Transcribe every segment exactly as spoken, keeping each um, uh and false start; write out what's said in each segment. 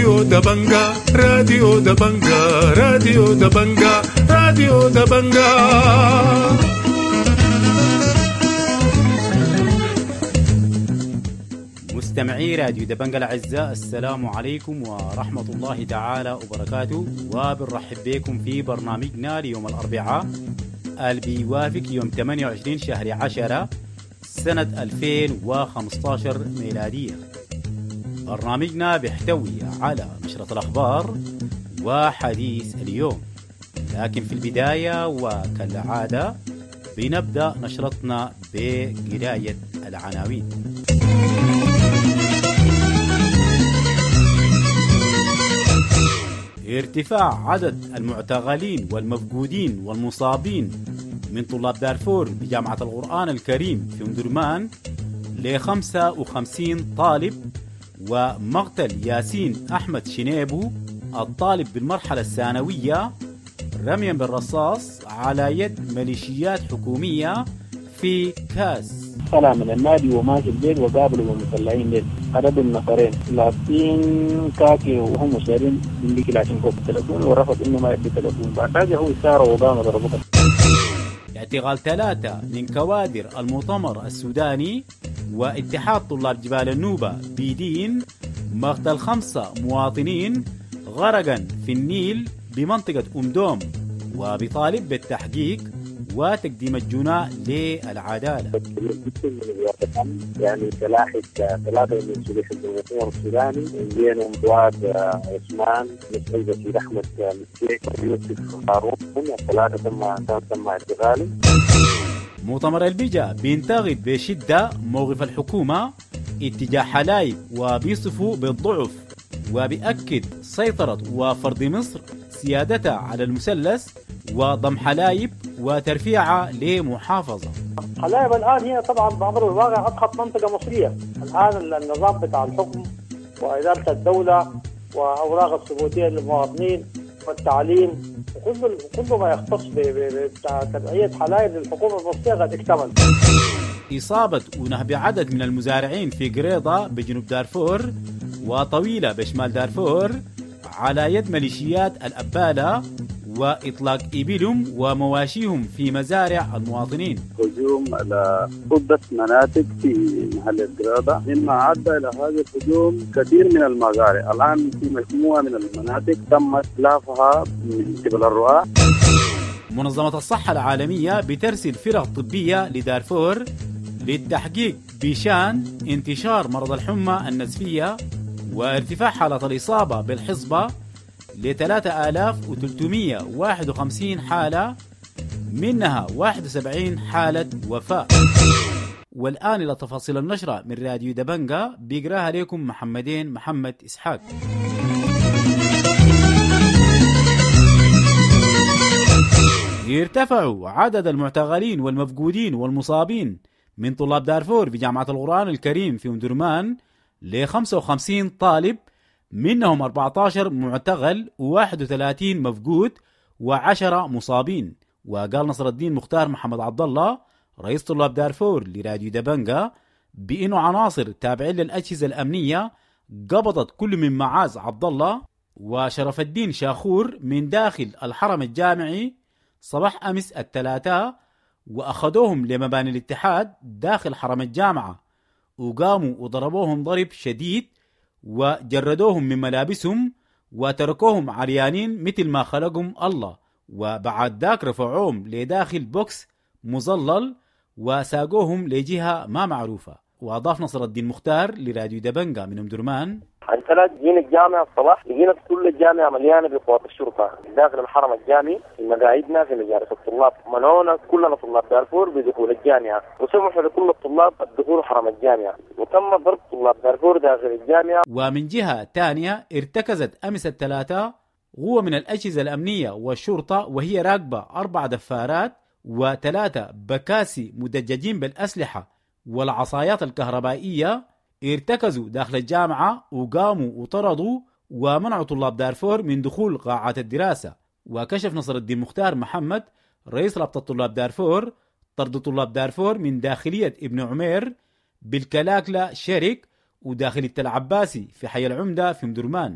راديو دبنجا راديو دبنجا راديو دبنجا راديو دبنجا. مستمعي راديو دبنجا الأعزاء، السلام عليكم ورحمة الله تعالى وبركاته، وبنرحب بكم في برنامجنا ليوم الأربعاء اللي بيوافق يوم ثمانية وعشرين شهر عشرة سنة ألفين وخمسة عشر ميلادية. برنامجنا بيحتوي على نشرة الأخبار وحديث اليوم، لكن في البداية وكالعادة بنبدأ نشرتنا بقراية العناوين. ارتفاع عدد المعتقلين والمفقودين والمصابين من طلاب دارفور بجامعة القرآن الكريم في أمدرمان ل خمسة وخمسين طالب، ومقتل ياسين أحمد شنيبو الطالب بالمرحلة الثانوية رميا بالرصاص على يد ميليشيات حكومية في كاس. طلع من النادي وماشي البيت وقابلوا المسلحين ديل، قربوا النفرين لابسين كاكي وهم سارين من ديك العشان التلفون، ورفض انه ما يدي تلفون. بعد ذلك هو سار وقام ضربه. اعتقال ثلاثة من كوادر المؤتمر السوداني واتحاد طلاب جبال النوبة بيدين مقتل خمسة مواطنين غرقا في النيل بمنطقة أمدوم، وبيطالب بالتحقيق وتقديم الجناء للعدالة. يعني تلاحق ثلاثة من سلاح المؤتمر السوداني، من بينهم فؤاد عثمان، مسعود بشير أحمد مسكيك، ويوسف هارون، الثلاثة تم تم اعتقالهم. مؤتمر البيجا بينتقد بشدة موقف الحكومة اتجاه حلايب وبيصفه بالضعف، وبيأكد سيطرة وفرض مصر سيادتها على المثلث وضم حلايب وترفيعها لمحافظة. حلايب الآن هي طبعا بأمر الواقع أضخم منطقة مصرية. الآن النظام بتاع الحكم وإدارة الدولة وأوراق الثبوتية للمواطنين والتعليم وكل كل ما يختص بتبعية حلايب للحكومة المصرية قد اكتمل. إصابة ونهب عدد من المزارعين في قريضة بجنوب دارفور وطويلة بشمال دارفور على يد ميليشيات الأبالة، وإطلاق إبلهم ومواشيهم في مزارع المواطنين. هجوم على عدة مناطق في محل القريضة، مما أدى إلى هذا الهجوم كثير من المزارع. الآن في مجموعة من المناطق تم إتلافها من قبل الرعاة. منظمة الصحة العالمية بترسل فرق طبية لدارفور للتحقيق بشان انتشار مرض الحمى النزفية وارتفاع حالة الإصابة بالحصبة ل ثلاثة آلاف وثلاثمئة وواحد وخمسين حالة، منها واحد وسبعين حالة وفاة. والآن إلى تفاصيل النشرة من راديو دبنجا، بيقراها لكم محمدين محمد إسحاق. يرتفع عدد المعتقلين والمفقودين والمصابين من طلاب دارفور بجامعة القرآن الكريم في أمدرمان ل خمسة وخمسين طالب، منهم أربعة عشر معتقل وواحد وثلاثين مفقود وعشرة مصابين. وقال نصر الدين مختار محمد عبد الله رئيس طلاب دارفور لراديو دبنجا بأنه عناصر تابعين للأجهزة الأمنية قبضت كل من معاذ عبد الله وشرف الدين شاخور من داخل الحرم الجامعي صباح أمس الثلاثاء، وأخذوهم لمباني الاتحاد داخل حرم الجامعة، وقاموا وضربوهم ضرب شديد وجردوهم من ملابسهم وتركوهم عريانين مثل ما خلقهم الله، وبعد ذاك رفعوهم لداخل بوكس مظلل وساقوهم لجهة ما معروفة. وأضاف نصر الدين مختار لراديو دبنجا من أمدرمان: الثلاث جينا الجامعة الصباح لقينا كل الجامعة مليانة بقوات الشرطة داخل الحرم الجامعي، في مقاعدنا في مجالس الطلاب منعونا كلنا طلاب دارفور بدخول الجامعة، وسمحوا لكل الطلاب الدخول حرم الجامعة، وتم ضرب طلاب دارفور داخل الجامعة. ومن جهة تانية ارتكزت أمس الثلاثاء قوة من الأجهزة الأمنية والشرطة وهي راكبة أربع دفارات وثلاثة بكاسي مدججين بالأسلحة والعصايات الكهربائية، ارتكزوا داخل الجامعة وقاموا وطردوا ومنعوا طلاب دارفور من دخول قاعات الدراسة. وكشف نصر الدين مختار محمد رئيس رابطة طلاب دارفور طرد طلاب دارفور من داخلية ابن عمير بالكلاكلة شرك وداخلية العباسي في حي العمدة في مدرمان.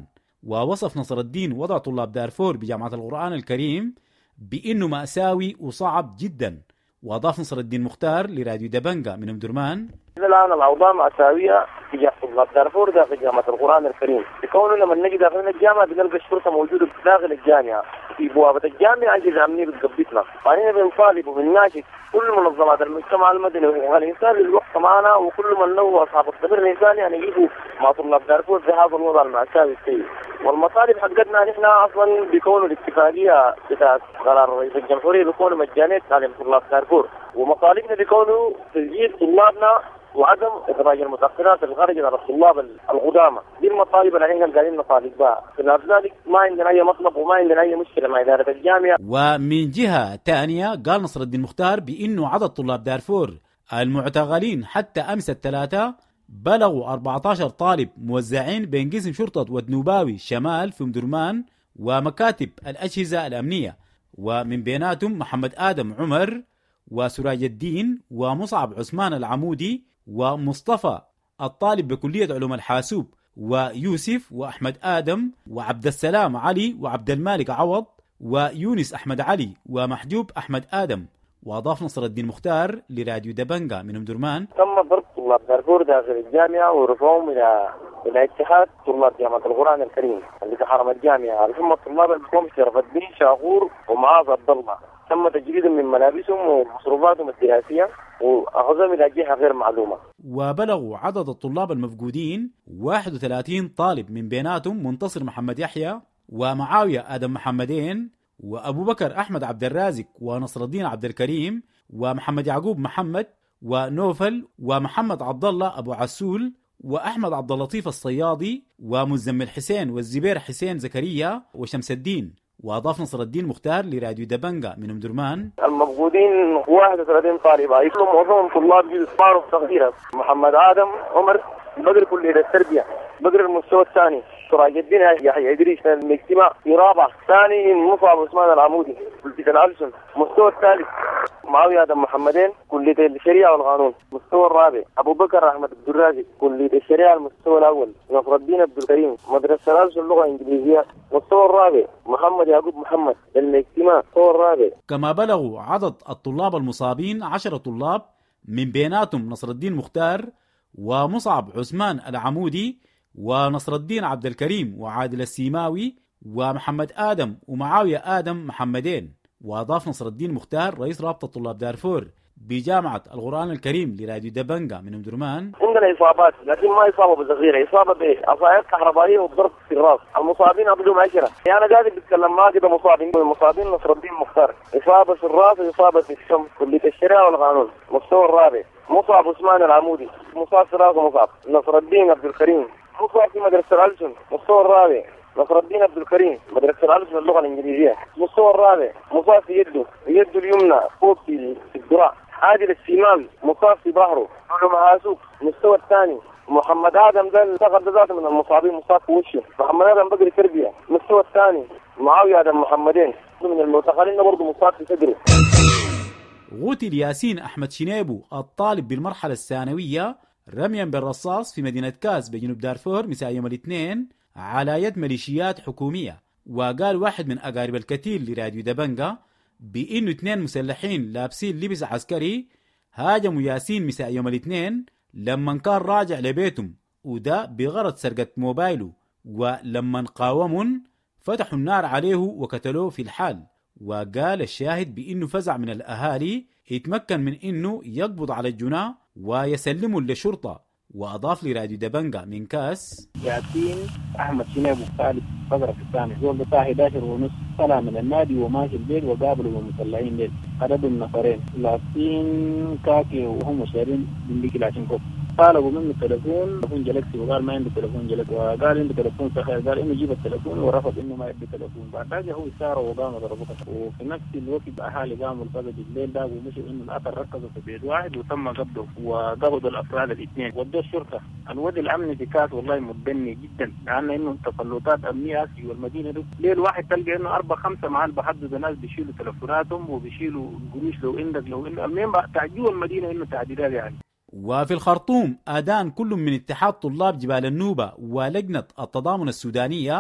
ووصف نصر الدين وضع طلاب دارفور بجامعة القرآن الكريم بأنه مأساوي وصعب جدا. وأضاف نصر الدين مختار لراديو دبنجة من أم درمان: الآن الأوضاع مأساوية تجاه طلاب دارفور داخل جامعة القرآن الكريم، بكون لما نجي داخل الجامعة بنلقى الشرطة موجودة داخل الجامعة في بوابة الجامعة، أجهزة أمنية بتثبتنا. فأنا بنطالب وبنناشد كل منظمات المجتمع المدني وحقوق الإنسان للوقت معنا، وكل من له أصحاب الضمير الإنساني أن يجيبوا مع طلاب دارفور في هذا الوضع المأساوي السيء. والمطالب حقتنا نحن أصلا بيكونوا الاتفاقية بتاعت قرار رئيس الجمهورية بيكونوا مجانية تعليم طلاب دارفور، ومطالبنا بيكونوا تسجيل طلابنا وعدم إخراج المتأخرات الخارجة على الطلاب القدامى. دي المطالب اللي احنا قاعدين نطالب بها، خلاف ذلك ما عندنا أي مطلب وما عندنا أي مشكلة مع إدارة الجامعة. ومن جهة ثانية قال نصر الدين مختار بأنه عدد طلاب دارفور المعتقلين حتى أمس الثلاثة بلغوا أربعة عشر طالب موزعين بين قسم شرطة ودنوباوي شمال في أم درمان ومكاتب الأجهزة الأمنية، ومن بيناتهم محمد آدم عمر وسراج الدين ومصعب عثمان العمودي ومصطفى الطالب بكلية علوم الحاسوب ويوسف وأحمد آدم وعبد السلام علي وعبد المالك عوض ويونس أحمد علي ومحجوب أحمد آدم. وأضاف نصر الدين مختار لراديو دبنجة من أم درمان: تم ضرب طلاب دارفور داخل الجامعة ورفعهم إلى إلى اتحاد طلاب جامعة القرآن الكريم اللي في حرم الجامعة، اللي هم الطلاب اللي بيقوموا شرف الدين شاغور ومعاذ عبد الله. تم تجريدهم من ملابسهم ومصروفاتهم الدراسية وأخذهم إلى جهة غير معلومة. وبلغوا عدد الطلاب المفقودين واحد وثلاثين طالب، من بيناتهم منتصر محمد يحيى ومعاوية آدم محمدين وأبو بكر أحمد عبد الرازق ونصر الدين عبد الكريم ومحمد يعقوب محمد ونوفل ومحمد عبد الله أبو عسول وأحمد عبد اللطيف الصيادي ومزمل حسين والزبير حسين زكريا وشمس الدين. وأضاف نصر الدين مختار لراديو دبنجة من أم درمان: المفقودين واحد وثلاثين طالب، يكونوا معظمهم طلاب جيل صغار صغيرة. محمد آدم عمر بدر كلية التربية، بدر المستوى الثاني. سراج الدين يحيى إدريس الاجتماع في رابع. ثاني مصعب عثمان العمودي كلية الألسن. مستوى الثالث معاوية آدم محمدين كلية الشريعة والقانون. مستوى الرابع أبو بكر أحمد عبد الرازق كلية الشريعة المستوى الأول. نصر الدين عبد الكريم مدرسة الألسن اللغة الإنجليزية. مستوى الرابع محمد يعقوب محمد الاجتماع. مستوى الرابع. كما بلغوا عدد الطلاب المصابين عشرة طلاب، من بيناتهم نصر الدين مختار ومصعب عثمان العمودي ونصر الدين عبد الكريم وعادل السيماوي ومحمد آدم ومعاوية آدم محمدين. وأضاف نصر الدين مختار رئيس رابطة طلاب دارفور بجامعة القرآن الكريم لراديو دبنجة من أم درمان: عندنا إصابات لكن ما إصابة بصغيرة، إصابة بإيش؟ عصايات كهربائية وضرب في الراس. المصابين أبدهم عشرة. يعني أنا قاعد بتكلم معك كده مصابين المصابين نصر الدين مختار إصابة في الراس وإصابة في الشم كلية الشريعة والقانون. مستوى الرابع مصعب عثمان العمودي مصاب في راسه مصاب. نصر الدين عبد الكريم مصاب في مدرسة الألسن. مستوى الرابع نصر الدين عبد الكريم مدرسة الألسن اللغة الإنجليزية. مستوى الرابع مصاب في يده يده اليمنى فوق في الذراع. عادل السيماوي مصاب في ظهره علوم حاسوب. مستوى الثاني محمد آدم ده انتقل ذاته من المصابين مصاب في وشه. محمد آدم بقري تربية. مستوى الثاني معاوية آدم محمدين من المعتقلين برضه مصاب في صدره. غوتل ياسين أحمد شنيبو الطالب بالمرحلة الثانوية رميا بالرصاص في مدينة كاس بجنوب دارفور مساء يوم الاثنين على يد ميليشيات حكومية. وقال واحد من أقارب القتيل لراديو دبنجة بإنه اثنين مسلحين لابسين لبس عسكري هاجموا ياسين مساء يوم الاثنين لما كان راجع لبيتهم، وده بغرض سرقة موبايله، ولما قاومون فتحوا النار عليه وقتلوه في الحال. وقال الشاهد بإنه فزع من الأهالي يتمكن من إنه يقبض على الجناه ويسلمه للشرطة. وأضاف لراديو دبنجة من كاس: ياسين أحمد شنيبو طالب فقرة في الثاني زول بتاع أحد عشر ونص طلع من النادي وماشي البيت وقابلوا المسلحين ديل خددوا نفرين لابسين كاكي وهم شارين بنديك عشان كوب. طالبوا منه تليفون تليفون جالكسي وقال ما عنده تليفون جالكسي، وقال عنده تليفون سخير قال انه يجيب التليفون ورفض انه ما يدي تليفون. بعد هو سار وقام ضربه. وفي نفس الوقت اهالي قاموا الفجر الليل ده ومشوا انه الاثر ركزوا في بيت واحد وتم قبضه وقبضوا الافراد الاثنين ودوا الشرطه. الوضع الامني في كاس والله متدني جدا، لان انه تسلطات امنيه في المدينه دي ليل واحد تلقى انه اربع خمسه معال بحددوا ناس بيشيلوا تليفوناتهم وبيشيلوا القروش لو عندك لو انه منين تعجبوا المدينه انه تعديلات يعني. وفي الخرطوم أدان كل من اتحاد طلاب جبال النوبة ولجنة التضامن السودانية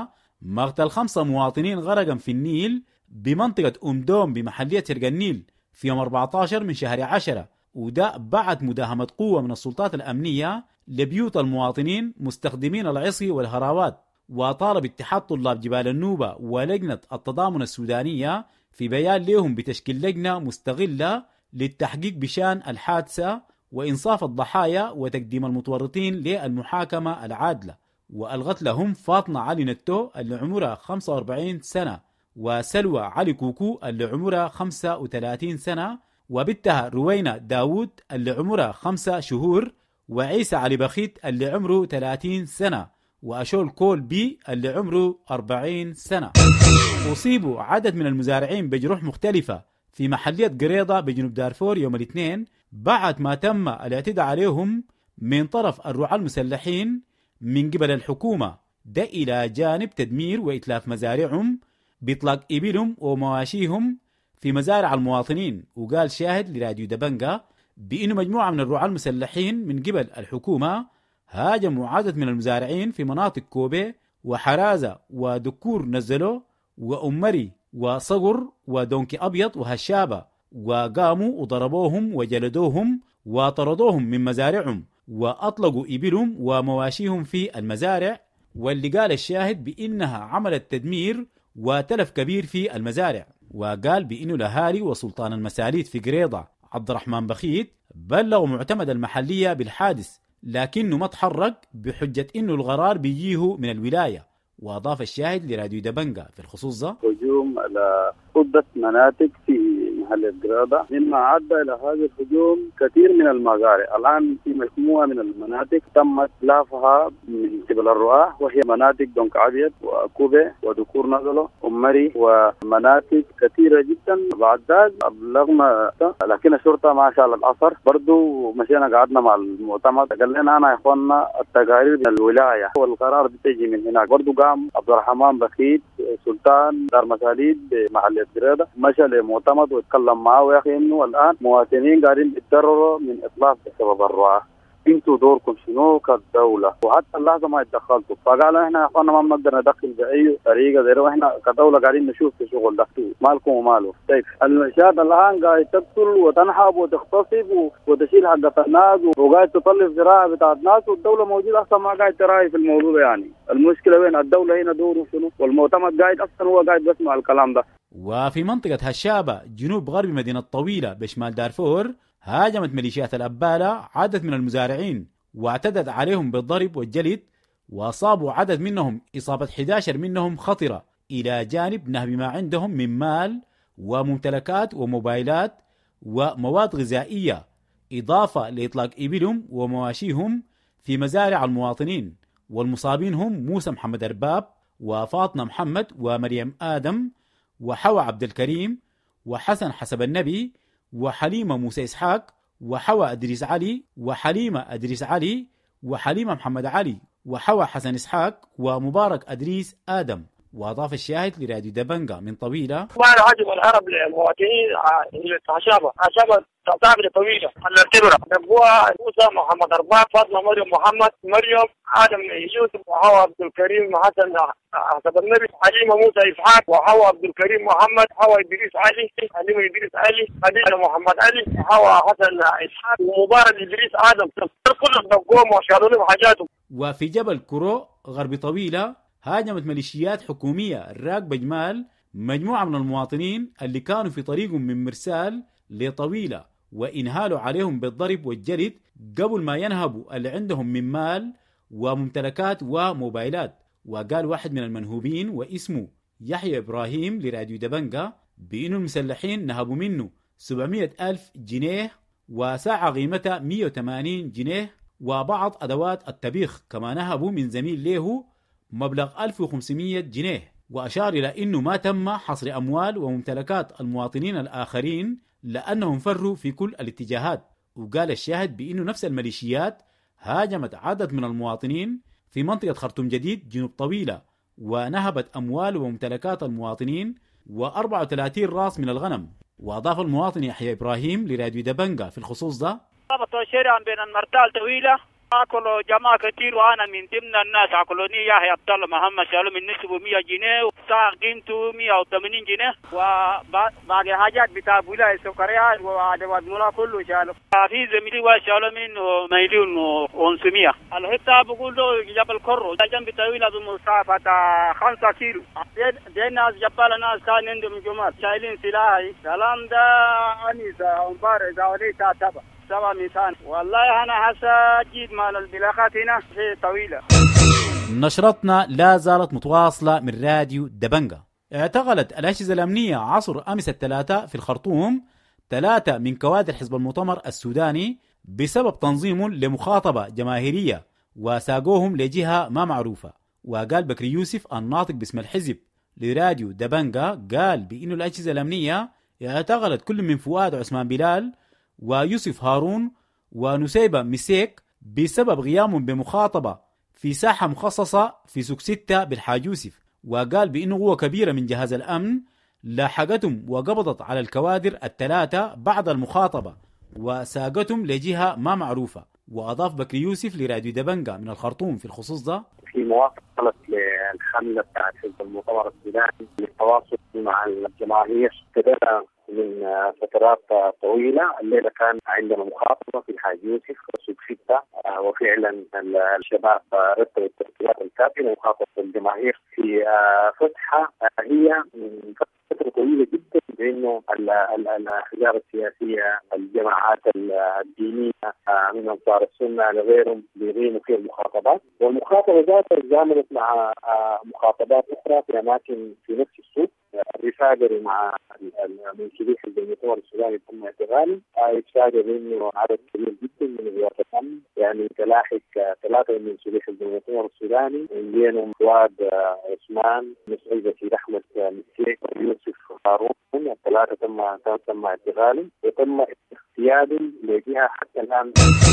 مقتل خمسة مواطنين غرقا في النيل بمنطقة أم دوم بمحلية سرق النيل في يوم أربعة عشر من شهر عشرة، وده بعد مداهمة قوة من السلطات الأمنية لبيوت المواطنين مستخدمين العصي والهراوات. وطالب اتحاد طلاب جبال النوبة ولجنة التضامن السودانية في بيان لهم بتشكيل لجنة مستغلة للتحقيق بشان الحادثة وإنصاف الضحايا وتقديم المتورطين للمحاكمة العادلة. وألغت لهم فاطمة علي نتو اللي عمرها خمسة وأربعين سنة، وسلوى علي كوكو اللي عمرها خمسة وثلاثين سنة، وبنتها روينة داود اللي عمرها خمسة شهور، وعيسى علي بخيت اللي عمره ثلاثين سنة، وأشول كول بي اللي عمره أربعين سنة. أصيبوا عدد من المزارعين بجروح مختلفة في محلية قريضة بجنوب دارفور يوم الاثنين بعد ما تم الاعتداء عليهم من طرف الرعاة المسلحين من قبل الحكومة، ده إلى جانب تدمير وإتلاف مزارعهم بإطلاق إبلهم ومواشيهم في مزارع المواطنين. وقال شاهد لراديو دبنجا بأنه مجموعة من الرعاة المسلحين من قبل الحكومة هاجموا عدد من المزارعين في مناطق كوبي وحرازة ودكور نزلوا وأمري وصقر ودونكي أبيض وهشابة، وقاموا وضربوهم وجلدوهم وطردوهم من مزارعهم وأطلقوا إبلهم ومواشيهم في المزارع. واللي قال الشاهد بأنها عملت تدمير وتلف كبير في المزارع. وقال بأنه الأهالي وسلطان المساليد في قريضة عبد الرحمن بخيت بلغوا معتمد المحلية بالحادث لكنه ما تحرك بحجة أنه القرار بيجيه من الولاية. وأضاف الشاهد لراديو دبنجا في الخصوص ده هجوم على عدة مناطق في محل قريضة، مما عدى إلى هذا الهجوم كثير من المزارع. الآن في مجموعة من المناطق تم إتلافها من قبل الرعاة، وهي مناطق دونك أبيض وكوبي ودكور نزلو ومري ومناطق كثيرة جدا. بعد ذلك أبلغنا، لكن الشرطة ما شاء الله الأثر برضو مشينا قعدنا مع المعتمد، قال لنا أنا يا إخواننا التقارير من الولاية والقرار بتجي من هناك. برضو قام عبد الرحمن بخيت سلطان دار مساليد محل قريضة مشى لمعتمد واتكلم معه يا أخي إنه الآن مواطنين قاعدين بيتضرروا من إطلاق بسبب الرعاة، انتوا دوركم شنو كدولة؟ وحتى اللحظة ما اتدخلتوا. فقالوا احنا يا اخوانا ما بنقدر ندخل بأي طريقة زي واحنا كدولة قاعدين نشوف في شغل ده، مالكم وماله. طيب المشاة الآن قاعد تقتل وتنحب وتغتصب وتشيل حقة الناس وقاعد تطلف زراعة بتاعت ناس، والدولة موجودة أصلا ما قاعد تراعي في الموضوع. يعني المشكلة وين؟ الدولة هنا دوره شنو؟ والمعتمد قاعد أصلا هو قاعد بسمع الكلام ده. وفي منطقة هشابة جنوب غرب مدينة طويلة بشمال دارفور هاجمت ميليشيات الأبالة عدد من المزارعين واعتدت عليهم بالضرب والجلد، وأصابوا عدد منهم إصابة أحد عشر منهم خطرة، إلى جانب نهب ما عندهم من مال وممتلكات وموبايلات ومواد غذائية، إضافة لإطلاق إبلهم ومواشيهم في مزارع المواطنين. والمصابين هم موسى محمد أرباب وفاطمة محمد ومريم آدم وحوى عبد الكريم وحسن حسب النبي وحليمة موسى إسحاق وحوى أدريس علي وحليمة أدريس علي وحليمة محمد علي وحوى حسن إسحاق ومبارك أدريس آدم. وأضاف الشاهد لراديو دبنجا من طويلة بعد هجم العرب للمواطنين عشابة عشابة تعمل طويلة الارتبرة نبوها موسى محمد أرباب فاطمة مريم محمد مريم آدم يوسف وحوى عبد الكريم حسن حسب النبي حليمة موسى إسحاق وحوى عبد الكريم محمد حوى إدريس علي حليمة إدريس علي خديجة محمد علي وحوى حسن إسحاق ومبارك إدريس آدم كلهم نبوهم وشالوا لهم حاجاتهم. وفي جبل كرو غرب طويلة هاجمت ميليشيات حكومية راكبة جمال مجموعة من المواطنين اللي كانوا في طريقهم من مرسال لطويلة، وإنهالوا عليهم بالضرب والجلد قبل ما ينهبوا اللي عندهم من مال وممتلكات وموبايلات. وقال واحد من المنهوبين واسمه يحيى إبراهيم لراديو دبنجا بأنه المسلحين نهبوا منه سبعمائة ألف جنيه وساعة قيمتها مئة وثمانين جنيه وبعض أدوات الطبيخ، كما نهبوا من زميل له مبلغ ألف وخمسمائة جنيه. وأشار إلى أنه ما تم حصر أموال وممتلكات المواطنين الآخرين لأنهم فروا في كل الاتجاهات. وقال الشاهد بأنه نفس الميليشيات هاجمت عدد من المواطنين في منطقة خرطوم جديد جنوب طويلة ونهبت أموال وممتلكات المواطنين وأربعة وثلاثين راس من الغنم. وأضاف المواطن يحيى إبراهيم لراديو دبنجا في الخصوص ده ربطوا شارعا بين المرتال طويلة اكلوا جماعه كثير وانا من ضمن الناس اكلوني يحيى عبد الله محمد شالوا من نسبه مية جنيه وساعه قيمته مية وثمانين جنيه وباقي حاجات بتاع ولايه سكريات وادوات ملا كله شالوا. في زميلي وشالوا منه مليون وخمسمية. الحساب بقول له جبل كرو جنب طويله بمسافه خمسة كيلو. دي ناس جبال ناس كان عندهم جماعه شايلين سلاحي كلام ده انيسه امبارح زاولي تابع سبع ميسان. والله أنا حاسة جيد مال البلاغات هنا في طويلة. نشرتنا لا زالت متواصلة من راديو دبنجا. اعتقلت الأجهزة الأمنية عصر أمس الثلاثاء في الخرطوم ثلاثة من كوادر حزب المؤتمر السوداني بسبب تنظيم لمخاطبة جماهيرية وساقوهم لجهة ما معروفة. وقال بكري يوسف الناطق باسم الحزب لراديو دبنجا قال بأن الأجهزة الأمنية اعتقلت كل من فؤاد عثمان بلال ويوسف هارون ونسيبة مسيك بسبب غيامهم بمخاطبة في ساحة مخصصة في سوق ستة بالحاج يوسف. وقال بأنه قوة كبيرة من جهاز الأمن لاحقتهم وقبضت على الكوادر الثلاثة بعد المخاطبة وساقتهم لجهة ما معروفة. وأضاف بكري يوسف لراديو دبنجا من الخرطوم في الخصوص ده في مواصلة للحملة بتاعت حزب المؤتمر السوداني للتواصل مع الجماهير ابتدأنا من فترات طويلة. الليلة كان عندنا مخاطبة في الحاج يوسف وسوق ستة وفعلا الشباب رتبوا الترتيبات الكافية لمخاطبة الجماهير في فتحة هي فترة طويلة جدا بأنه الأحزاب السياسية الجماعات الدينية من أنصار السنة لغيرهم بيغيموا فيها المخاطبات. والمخاطبة ذاتها تزامنت مع مخاطبات أخرى في أماكن في نفس السوق. يتفاجروا مع منسوبي حزب المؤتمر السوداني تم اعتقالهم. يتفاجروا انه عدد كبير جدا من قوات الامن يعني تلاحق ثلاثه من منسوبي حزب المؤتمر السوداني من بينهم فؤاد عثمان مسعود سيد احمد مسيك ويوسف هارون. الثلاثه تم تم اعتقالهم وتم اغتيالهم لجهه حتى الان.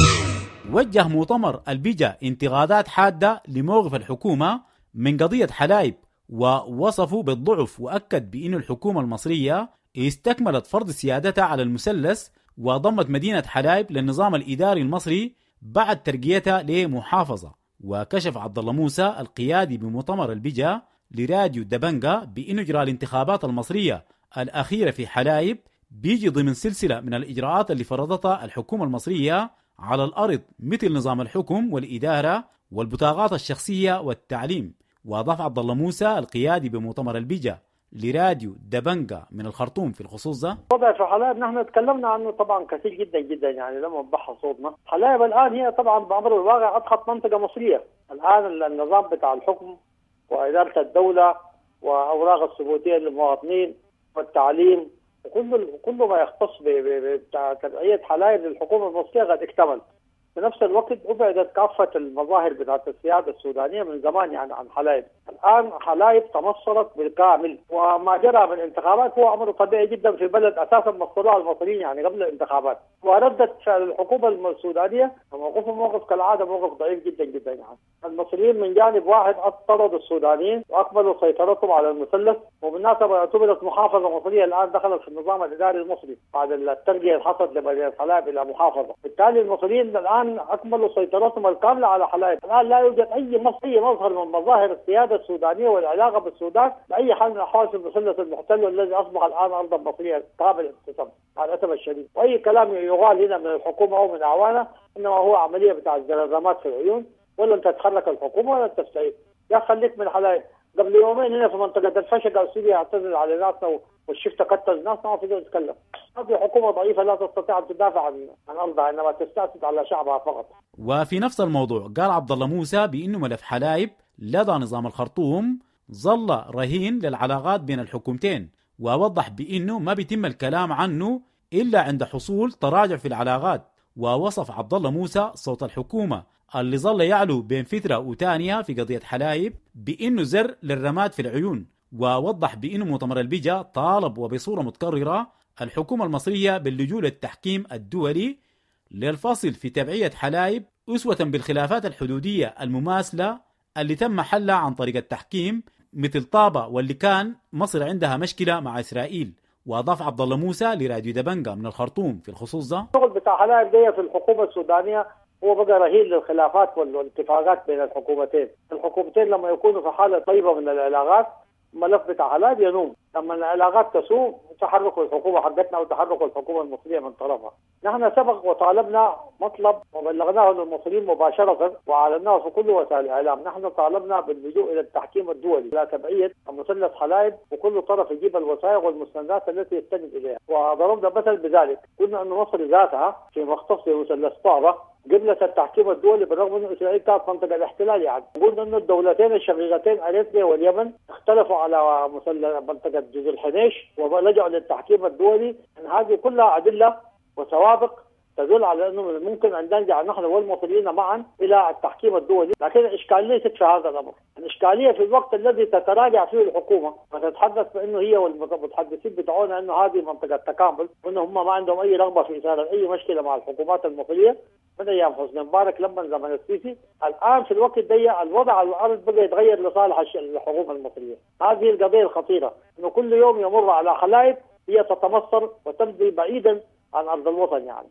وجه مؤتمر البجا انتقادات حاده لموقف الحكومه من قضيه حلايب ووصفوا بالضعف وأكد بأن الحكومة المصرية استكملت فرض سيادتها على المثلث وضمت مدينة حلايب للنظام الإداري المصري بعد ترقيتها لمحافظة. وكشف عبد الله موسى القيادي بمؤتمر البجا لراديو دبنجا بأن إجراء الانتخابات المصرية الأخيرة في حلايب بيجي ضمن سلسلة من الإجراءات اللي فرضتها الحكومة المصرية على الأرض مثل نظام الحكم والإدارة والبطاقات الشخصية والتعليم. وأضاف عبد الله موسى القيادي بمؤتمر البجا لراديو دبنجا من الخرطوم في الخصوص ده. وضع في حلايب نحن تكلمنا عنه طبعا كثير جدا جدا يعني لما نبحث صوتنا. حلايب الآن هي طبعا بأمر الواقع أضخم منطقة مصرية. الآن النظام بتاع الحكم وإدارة الدولة وأوراق الثبوتية للمواطنين والتعليم وكل كل ما يختص بتبعية حلايب للحكومة المصرية قد اكتمل. في نفس الوقت أبعدت كافة المظاهر بتاعت السيادة السودانية من زمان يعني عن حلايب. الآن حلايب تمصرت بالكامل وما جرى من انتخابات هو أمر طبيعي جدا في بلد أساسا مصروها المصريين يعني قبل الانتخابات. وردت فعل الحكومة السودانية موقفهم موقف كالعادة موقف ضعيف جدا جدا يعني. المصريين من جانب واحد اضطردوا السودانيين وأكملوا سيطرتهم على المثلث. وبالمناسبة اعتبرت محافظة مصرية الآن دخلت في النظام الإداري المصري بعد الترقية اللي حصلت لمدينة حلايب إلى محافظة. بالتالي المصريين الآن أكملوا سيطرتهم الكاملة على حلايب. الآن لا يوجد أي مصري مظهر من مظاهر السيادة السودانية والعلاقة بالسودان بأي حال من الأحوال في المثلث المحتل والذي أصبح الآن أرضا مصرية قابل للاغتصاب على الأسف الشديد. وأي كلام يقال هنا من الحكومة أو من أعوانها إنما هو عملية بتاع الزلزامات في العيون ولن تتحرك الحكومة ولا تستعيد. يا خليك من حلايب. قبل يومين هنا في منطقة الفشقة السورية اعتذر على ناسنا والشفت قتل ناسنا ما في دول يتكلم. هذه حكومة ضعيفة لا تستطيع أن تدافع عن عن أرضها إنما تستأسد على شعبها فقط. وفي نفس الموضوع قال عبد الله موسى بأنه ملف حلايب لدى نظام الخرطوم ظل رهين للعلاقات بين الحكومتين. ووضح بأنه ما بيتم الكلام عنه إلا عند حصول تراجع في العلاقات. ووصف عبد الله موسى صوت الحكومة اللي ظل يعلو بين فترة وتانية في قضية حلايب بأنه زر للرماد في العيون. ووضح بأنه مؤتمر البجا طالب وبصورة متكررة الحكومة المصرية باللجوء للتحكيم الدولي للفصل في تبعية حلايب أسوة بالخلافات الحدودية المماثلة اللي تم حلها عن طريق التحكيم مثل طابة واللي كان مصر عندها مشكلة مع إسرائيل. وأضاف عبد الله موسى لراديو دبنجا من الخرطوم في الخصوص ده. الشغل بتاع حلايب دي في الحكومة السودانية هو بقى رهين للخلافات والاتفاقات بين الحكومتين. الحكومتين لما يكونوا في حالة طيبة من العلاقات ملف بتاع حلال ينوم، لما العلاقات تسوء تحركوا الحكومة حقتنا وتحركوا الحكومة المصرية من طرفها. نحن سبق وطالبنا مطلب وبلغناه للمصريين مباشرة وأعلناه في كل وسائل الإعلام. نحن طالبنا باللجوء إلى التحكيم الدولي لا تبعية مثلث حلايب، وكل طرف يجيب الوثائق والمستندات التي يستند إليها. وضربنا مثل بذلك، قلنا أن مصر ذاتها في مختص مثلث طابة قبلت التحكيم الدولي بالرغم أن إسرائيل كانت منطقة الاحتلال. يعني قلنا أن الدولتين الشقيقتين أريتريا واليمن اختلفوا على منطقة جزر الحنيش ولجأوا للتحكيم الدولي. أن هذه كلها أدلة وسوابق تدل على أنه ممكن أن نرجع نحن والمصريين معا إلى التحكيم الدولي. لكن الإشكالية ليست في هذا الأمر، الإشكالية في الوقت الذي تتراجع فيه الحكومة وتتحدث بأنه هي والمتحدثين بتوعنا أنه هذه منطقة تكامل، وأنه هم ما عندهم أي رغبة في إثارة أي مشكلة مع الحكومات المصرية من أيام حسني مبارك لما زمن السيسي. الآن في الوقت ده الوضع على الأرض بدأ يتغير لصالح الحكومة المصرية. هذه القضية الخطيرة، أنه كل يوم يمر على حلايب هي تتمصر وتمضي بعيدا عن أرض الوطن. يعني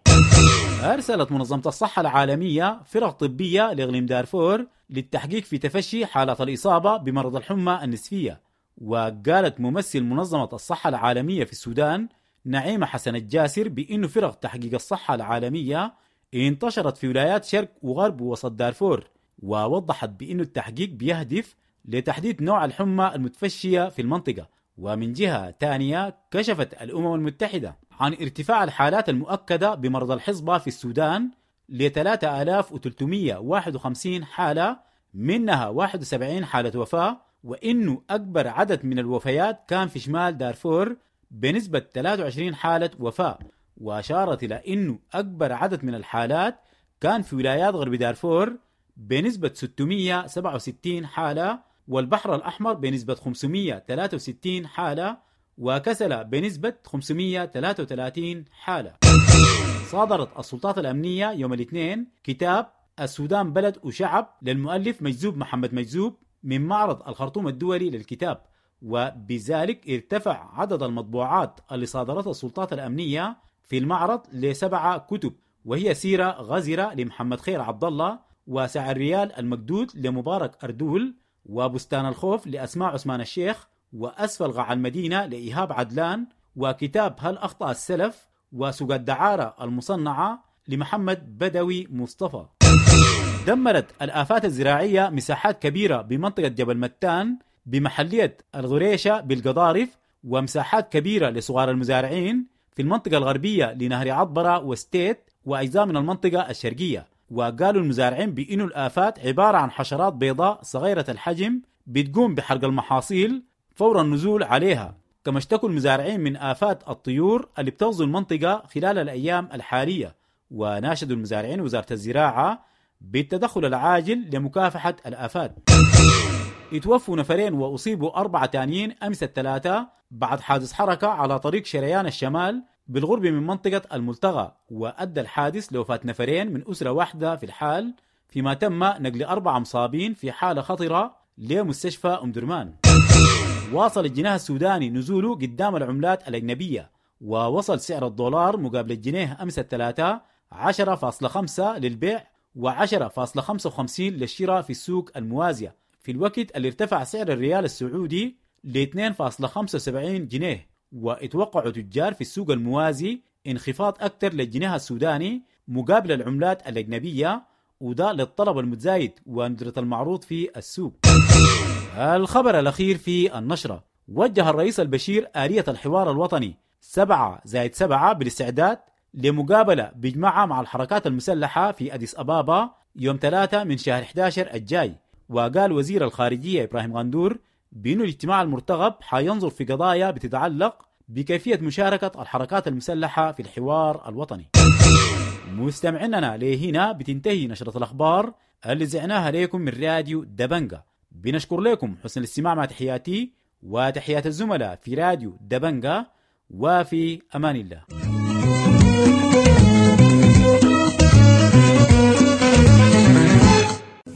أرسلت منظمة الصحة العالمية فرق طبية لإقليم دارفور للتحقيق في تفشي حالات الإصابة بمرض الحمى النسفية. وقالت ممثل منظمة الصحة العالمية في السودان نعيمة حسن الجاسر بأنه فرق تحقيق الصحة العالمية انتشرت في ولايات شرق وغرب ووسط دارفور، ووضحت بأنه التحقيق بيهدف لتحديد نوع الحمى المتفشية في المنطقة. ومن جهة تانية كشفت الأمم المتحدة عن ارتفاع الحالات المؤكدة بمرض الحصبة في السودان ل ثلاثة آلاف وثلاثمئة وواحد وخمسين حالة، منها واحد وسبعين حالة وفاة، وإنه أكبر عدد من الوفيات كان في شمال دارفور بنسبة ثلاثة وعشرين حالة وفاة. وأشارت إلى إنه أكبر عدد من الحالات كان في ولايات غرب دارفور بنسبة ستمئة وسبعة وستين حالة، والبحر الأحمر بنسبة خمسمئة وثلاثة وستين حالة، وكسلة بنسبة خمسمئة وثلاثة وثلاثين حالة. صادرت السلطات الأمنية يوم الاثنين كتاب السودان بلد وشعب للمؤلف مجذوب محمد مجذوب من معرض الخرطوم الدولي للكتاب، وبذلك ارتفع عدد المطبوعات اللي صادرتها السلطات الأمنية في المعرض لسبعة كتب، وهي سيرة غزرة لمحمد خير عبد الله، وسعر الريال المكدود لمبارك أردول، وبستان الخوف لأسماء عثمان الشيخ، وأسفل غع المدينة لإيهاب عدلان، وكتاب هل أخطأ السلف، وسوق الدعارة المصنعة لمحمد بدوي مصطفى. دمرت الآفات الزراعية مساحات كبيرة بمنطقة جبل متان بمحلية الغريشة بالقضارف، ومساحات كبيرة لصغار المزارعين في المنطقة الغربية لنهر عطبرة وستيت وأجزاء من المنطقة الشرقية. وقالوا المزارعين بأنه الآفات عبارة عن حشرات بيضاء صغيرة الحجم بتقوم بحرق المحاصيل فور النزول عليها. كما اشتكوا المزارعين من آفات الطيور اللي بتغزو المنطقة خلال الأيام الحالية، وناشدوا المزارعين وزارة الزراعة بالتدخل العاجل لمكافحة الآفات. اتوفوا نفرين وأصيبوا أربعة تانيين أمس الثلاثة بعد حادث حركة على طريق شريان الشمال بالغرب من منطقة الملتغى، وأدى الحادث لوفاة نفرين من أسرة واحدة في الحال، فيما تم نقل أربعة مصابين في حالة خطرة لمستشفى أم درمان. واصل الجنيه السوداني نزوله قدام العملات الأجنبية، ووصل سعر الدولار مقابل الجنيه أمس الثلاثة عشرة فاصلة خمسة للبيع وعشرة فاصلة خمسة وخمسين للشراء في السوق الموازية، في الوقت اللي ارتفع سعر الريال السعودي ل اثنين فاصلة خمسة وسبعين جنيه. واتوقعوا تجار في السوق الموازي انخفاض أكثر للجنيه السوداني مقابل العملات الأجنبية، وده للطلب المتزايد وندرة المعروض في السوق. الخبر الأخير في النشرة: وجه الرئيس البشير آلية الحوار الوطني سبعة زائد سبعة بالاستعداد لمقابلة بجماعة مع الحركات المسلحة في أديس أبابا يوم ثلاثة من شهر أحد عشر الجاي. وقال وزير الخارجية إبراهيم غندور بأنه الاجتماع المرتقب حينظر في قضايا بتتعلق بكيفية مشاركة الحركات المسلحة في الحوار الوطني. مستمعيننا لهنا بتنتهي نشرة الأخبار اللي زعناها لكم من راديو دبنجة. بنشكر لكم حسن الاستماع مع تحياتي وتحيات الزملاء في راديو دبنجة، وفي أمان الله.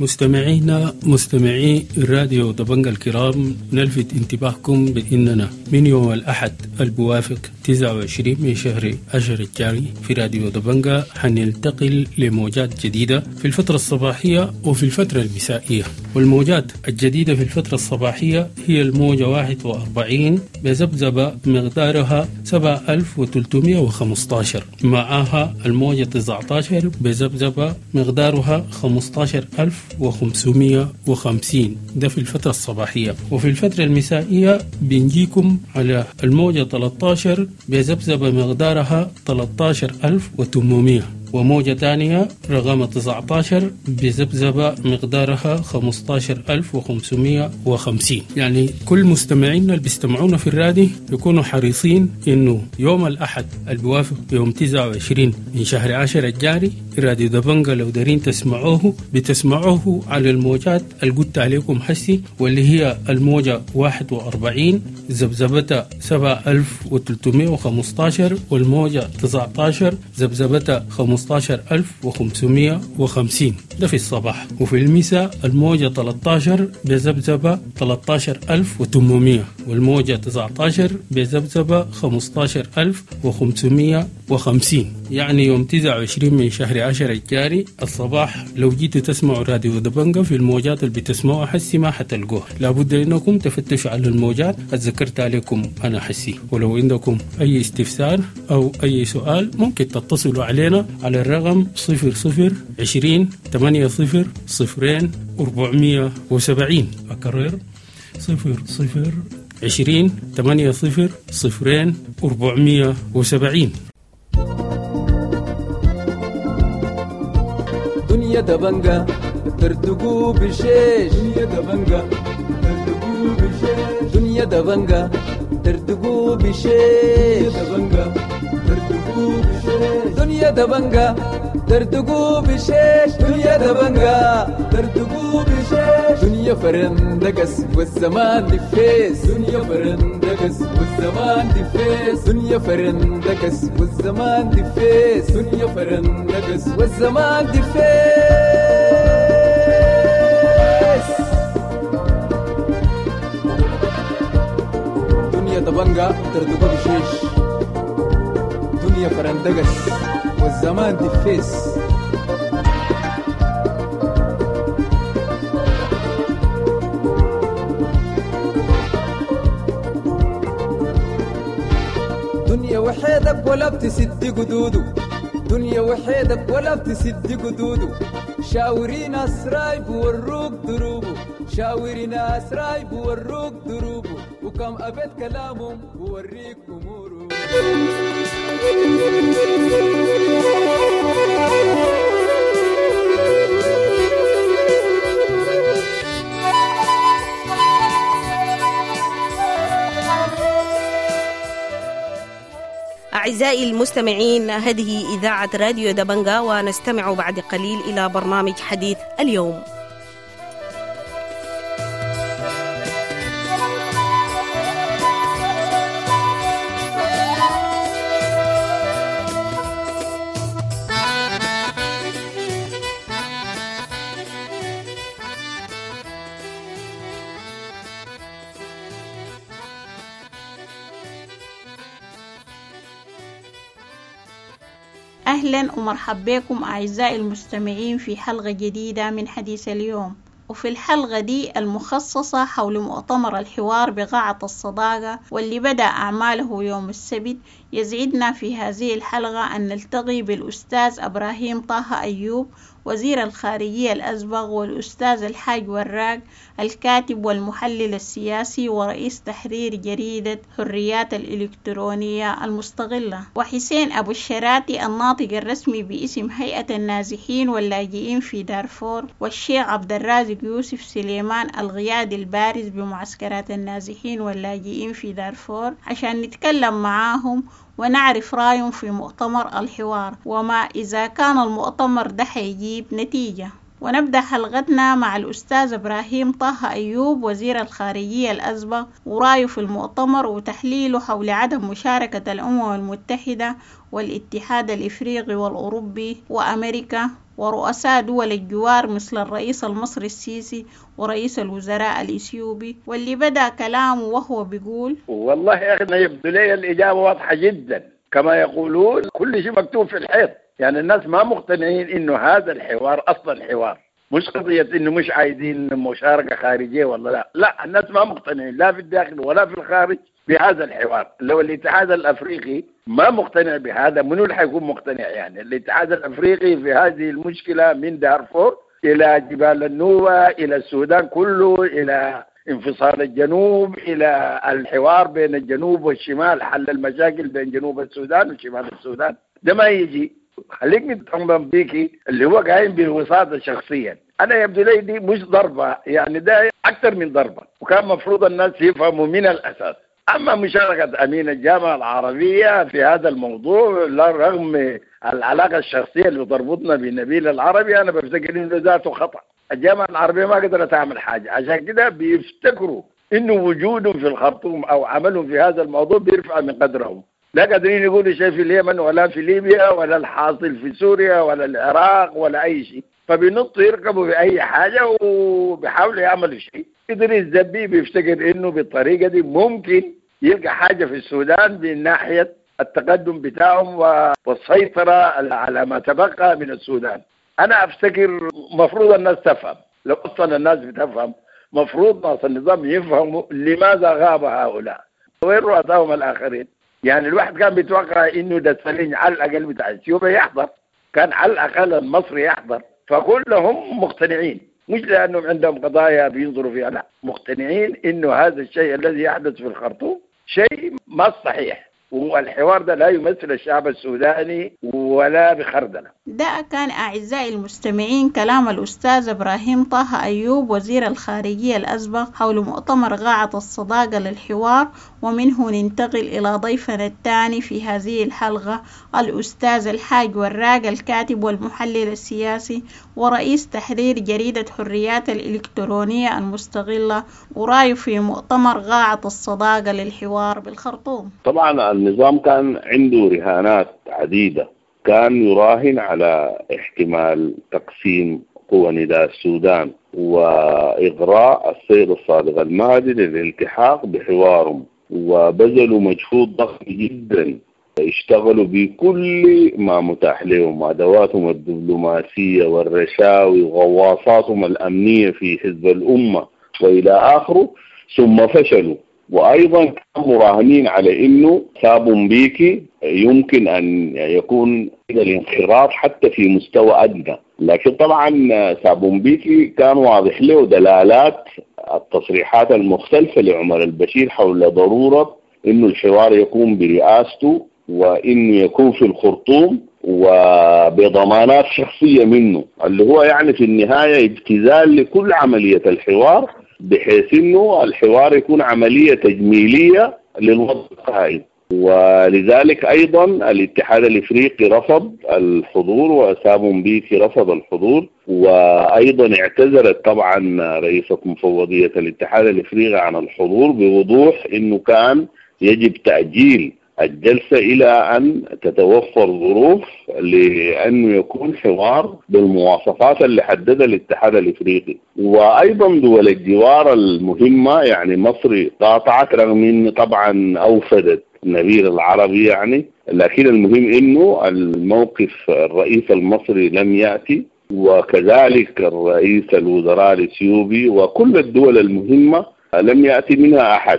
مستمعينا مستمعي الراديو دبنجة الكرام، نلفت انتباهكم بأننا من يوم الأحد الموافق تسعة وعشرين من شهر عشر الجاري في راديو دبنجة حننتقل لموجات جديدة في الفترة الصباحية وفي الفترة المسائية. والموجات الجديدة في الفترة الصباحية هي الموجة واحد وأربعين بذبذبة مقدارها سبعة آلاف وثلاثمائة وخمسة عشر، معها الموجة تسعة عشر بذبذبة مقدارها خمسة عشر ألف وخمسمائة وخمسين. ده في الفترة الصباحية. وفي الفترة المسائية بنجيكم على الموجة ثلاثة عشر بذبذبة مقدارها ثلاثة عشر ألف وثمانمائة، وموجة ثانية رقم تسعة عشر بذبذبة مقدارها خمسة عشر ألف وخمسمائة وخمسين. يعني كل مستمعينا اللي بيستمعونا في الراديو يكونوا حريصين إنه يوم الأحد البوافق يوم تسعة وعشرين من شهر عشر الجاري راديو دبنجة لو دارين تسمعوه بتسمعوه على الموجات اللي قلت عليكم حسي، واللي هي الموجة واحد وأربعين ذبذبتها سبعة آلاف وثلاثمائة وخمسة عشر، والموجة تسعة عشر ذبذبتها خمسة عشر ألف وخمسمائة وخمسين. ده في الصباح. وفي المساء الموجة ثلاثة عشر بذبذبة ثلاثة عشر ألف وثمانمائة، والموجة تسعة عشر بذبذبة خمسة عشر ألف وخمسمائة وخمسين. يعني يوم تسعة وعشرين من شهر عشر الجاري الصباح لو جيتوا تسمعوا راديو دبنجة في الموجات اللي بتسمعوها حسي ما حتلقوها، لابد انكم تفتشوا على الموجات اتذكرت عليكم انا حسي. ولو عندكم اي استفسار او اي سؤال ممكن تتصلوا علينا على الرقم صفر صفر عشرين ثمانية صفر صفرين أربعمائة وسبعين. أكرر صفر صفر عشرين ثمانية صفر صفرين أربعمائة وسبعين. دنيا دبنجة ترتقو بشيش، دنيا دبنجة ترتقو بشيش، دنيا دبنجة ترتقو بشيش، دنيا دبنجة ترتقو بشيش، دنيا دبنجة ترتقو بشيش، دنيا فرندقس والزمان دفيس، دنيا فرندقس والزمان دفيس، دنيا فرندقس والزمان دفيس، دنيا فرندقس والزمان دفيس. دنيا دبنجة ترتقو بشيش، دنيا فرندقس والزمان دفيس. دنيا وحيدك ولا بتسد قدودو، دنيا وحيدك ولا بتسد قدودو، شاورينا اسراي بوروك دروبو، شاورينا اسراي بوروك دروبو، وكم أبد كلامهم بوريك أمورو. أعزائي المستمعين، هذه إذاعة راديو دبنجة، ونستمع بعد قليل إلى برنامج حديث اليوم. أهلا ومرحبا بكم أعزائي المستمعين في حلقة جديدة من حديث اليوم. وفي الحلقة دي المخصصة حول مؤتمر الحوار بقاعة الصداقة واللي بدأ أعماله يوم السبت، يسعدنا في هذه الحلقة أن نلتقي بالأستاذ إبراهيم طه أيوب وزير الخارجية الأسبق، والأستاذ الحاج وراق الكاتب والمحلل السياسي ورئيس تحرير جريدة حريات الإلكترونية المستقلة، وحسين أبو الشراتي الناطق الرسمي باسم هيئة النازحين واللاجئين في دارفور، والشيخ عبد الرازق يوسف سليمان القيادي البارز بمعسكرات النازحين واللاجئين في دارفور، عشان نتكلم معاهم ونعرف رأيهم في مؤتمر الحوار، وما إذا كان المؤتمر ده حيجيب نتيجة. ونبدأ حلقتنا مع الأستاذ إبراهيم طه أيوب وزير الخارجية الأسبق ورأيه في المؤتمر وتحليله حول عدم مشاركة الأمم المتحدة والاتحاد الإفريقي والأوروبي وأمريكا ورؤساء دول الجوار مثل الرئيس المصري السيسي ورئيس الوزراء الإثيوبي، واللي بدأ كلامه وهو بيقول: والله يا أخي يبدو لي الإجابة واضحة جدا، كما يقولون كل شيء مكتوب في الحيط. يعني الناس ما مقتنعين إنه هذا الحوار أصلا حوار، مش قضية إنه مش عايزين مشاركة خارجية ولا لا، لا الناس ما مقتنعين لا في الداخل ولا في الخارج بهذا الحوار. لو الاتحاد الأفريقي ما مقتنع بهذا، منو اللي حيكون مقتنع؟ يعني الاتحاد الأفريقي في هذه المشكلة من دارفور إلى جبال النوبة إلى السودان كله، إلى انفصال الجنوب، إلى الحوار بين الجنوب والشمال، حل المشاكل بين جنوب السودان وشمال السودان، ده ما يجي. خليك نتطمن بيكي اللي هو قايم بالوساطة شخصيا. أنا يبدو لي دي مش ضربة، يعني ده أكثر من ضربة، وكان مفروض الناس يفهموا من الأساس. أما مشاركة أمين الجامعة العربية في هذا الموضوع لا رغم العلاقة الشخصية اللي تربطنا بنبيل العربي، أنا بفتكر إنه ذاته خطأ. الجامعة العربية ما قدرت تعمل حاجة، عشان كده بيفتكروا إنه وجودهم في الخرطوم أو عملهم في هذا الموضوع بيرفع من قدرهم. لا قادرين يقولوا شيء في اليمن ولا في ليبيا ولا الحاصل في سوريا ولا العراق ولا أي شيء، فبينطوا يركبوا في أي حاجة وبيحاولوا يعملوا شيء. إدريس دبي بيفتكر إنه بالطريقة دي ممكن يلقى حاجة في السودان من ناحية التقدم بتاعهم والسيطرة على ما تبقى من السودان. أنا أفتكر مفروض الناس تفهم، لو أصلا الناس بتفهم مفروض ناس النظام يفهموا لماذا غاب هؤلاء وين رؤساهم الآخرين. يعني الواحد كان بيتوقع إنه ده سليم على الأقل بتاع اثيوبيا يحضر، كان على الأقل المصري يحضر، فكلهم مقتنعين، مش لأنهم عندهم قضايا بينظروا فيها، لا مقتنعين إنه هذا الشيء الذي يحدث في الخرطوم شيء ما صحيح، والحوار ده لا يمثل الشعب السوداني ولا بخردله. ده كان أعزائي المستمعين كلام الأستاذ إبراهيم طه أيوب وزير الخارجية الأسبق حول مؤتمر قاعة الصداقة للحوار. ومنه ننتقل إلى ضيفنا الثاني في هذه الحلقة، الأستاذ الحاج وراق الكاتب والمحلل السياسي ورئيس تحرير جريدة حريات الإلكترونية المستقلة، ورأيه في مؤتمر قاعة الصداقة للحوار بالخرطوم. طبعا النظام كان عنده رهانات عديدة، كان يراهن على احتمال تقسيم قوى نداء السودان وإغراء السيد الصادق المهدي للالتحاق بحوارهم، وبذلوا مجهود ضخم جدا، اشتغلوا بكل ما متاح لهم، أدواتهم الدبلوماسية والرشاوي وغواصاتهم الأمنية في حزب الأمة وإلى آخره، ثم فشلوا. وأيضا كانوا مراهنين على إنه ساب مبيكي يمكن أن يكون الانخراط حتى في مستوى أدنى، لكن طبعا ساب مبيكي كان واضح له دلالات التصريحات المختلفة لعمر البشير حول ضرورة إنه الحوار يكون برئاسته وإنه يكون في الخرطوم وبضمانات شخصية منه، اللي هو يعني في النهاية ابتذال لكل عملية الحوار، بحيث إنه الحوار يكون عملية تجميلية للوضع القائم. ولذلك أيضا الاتحاد الإفريقي رفض الحضور وساب مبيكي رفض الحضور، وأيضا اعتذرت طبعا رئيسة مفوضية الاتحاد الإفريقي عن الحضور بوضوح إنه كان يجب تأجيل الجلسة إلى أن تتوفر ظروف لأنه يكون حوار بالمواصفات اللي حددها الاتحاد الإفريقي. وأيضا دول الجوار المهمة يعني مصر قاطعت رغم أن طبعا أوفدت نبيل العربي يعني، لكن المهم أنه الموقف الرئيس المصري لم يأتي، وكذلك الرئيس الوزراء الإثيوبي وكل الدول المهمة لم يأتي منها أحد.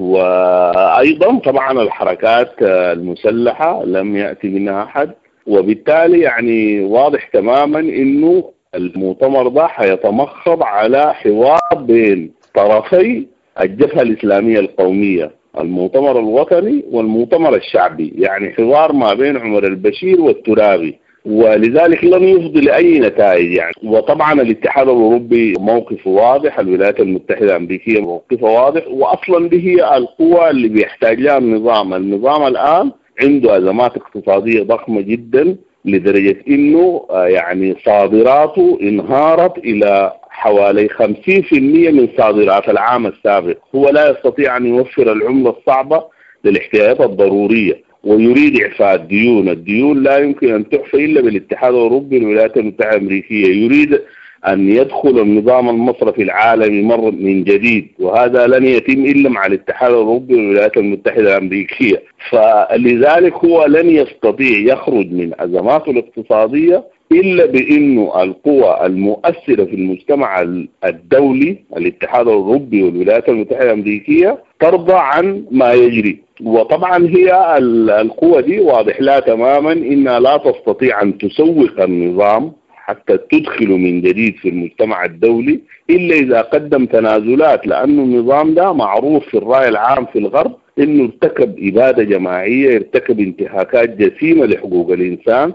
وأيضا طبعا الحركات المسلحة لم يأتي منها أحد، وبالتالي يعني واضح تماما إنه المؤتمر ده حيتمخض على حوار بين طرفي الجبهة الإسلامية القومية، المؤتمر الوطني والمؤتمر الشعبي، يعني حوار ما بين عمر البشير والترابي، ولذلك لن يفضي لأي نتائج يعني. وطبعا الاتحاد الأوروبي موقفه واضح، الولايات المتحدة الأمريكية موقفه واضح، وأصلا دي هي القوة اللي بيحتاج لها النظام. النظام الآن عنده أزمات اقتصادية ضخمة جدا، لدرجة إنه يعني صادراته انهارت إلى حوالي خمسين بالمئة من صادرات العام السابق. هو لا يستطيع أن يوفر العملة الصعبة للاحتياجات الضرورية، ويريد إعفاء الديون. الديون لا يمكن أن تعفى إلا بالاتحاد الأوروبي والولايات المتحدة الأمريكية. يريد أن يدخل النظام المصرفي العالمي مرة من جديد، وهذا لن يتم إلا مع الاتحاد الأوروبي والولايات المتحدة الأمريكية. فلذلك هو لن يستطيع يخرج من أزماته الاقتصادية إلا بأنه القوى المؤثرة في المجتمع الدولي، الاتحاد الأوروبي والولايات المتحدة الأمريكية، ترضى عن ما يجري. وطبعا هي القوى دي واضح لها تماما إنها لا تستطيع أن تسوق النظام حتى تدخل من جديد في المجتمع الدولي إلا إذا قدم تنازلات، لأنه النظام ده معروف في الرأي العام في الغرب إنه ارتكب إبادة جماعية، ارتكب انتهاكات جسيمة لحقوق الإنسان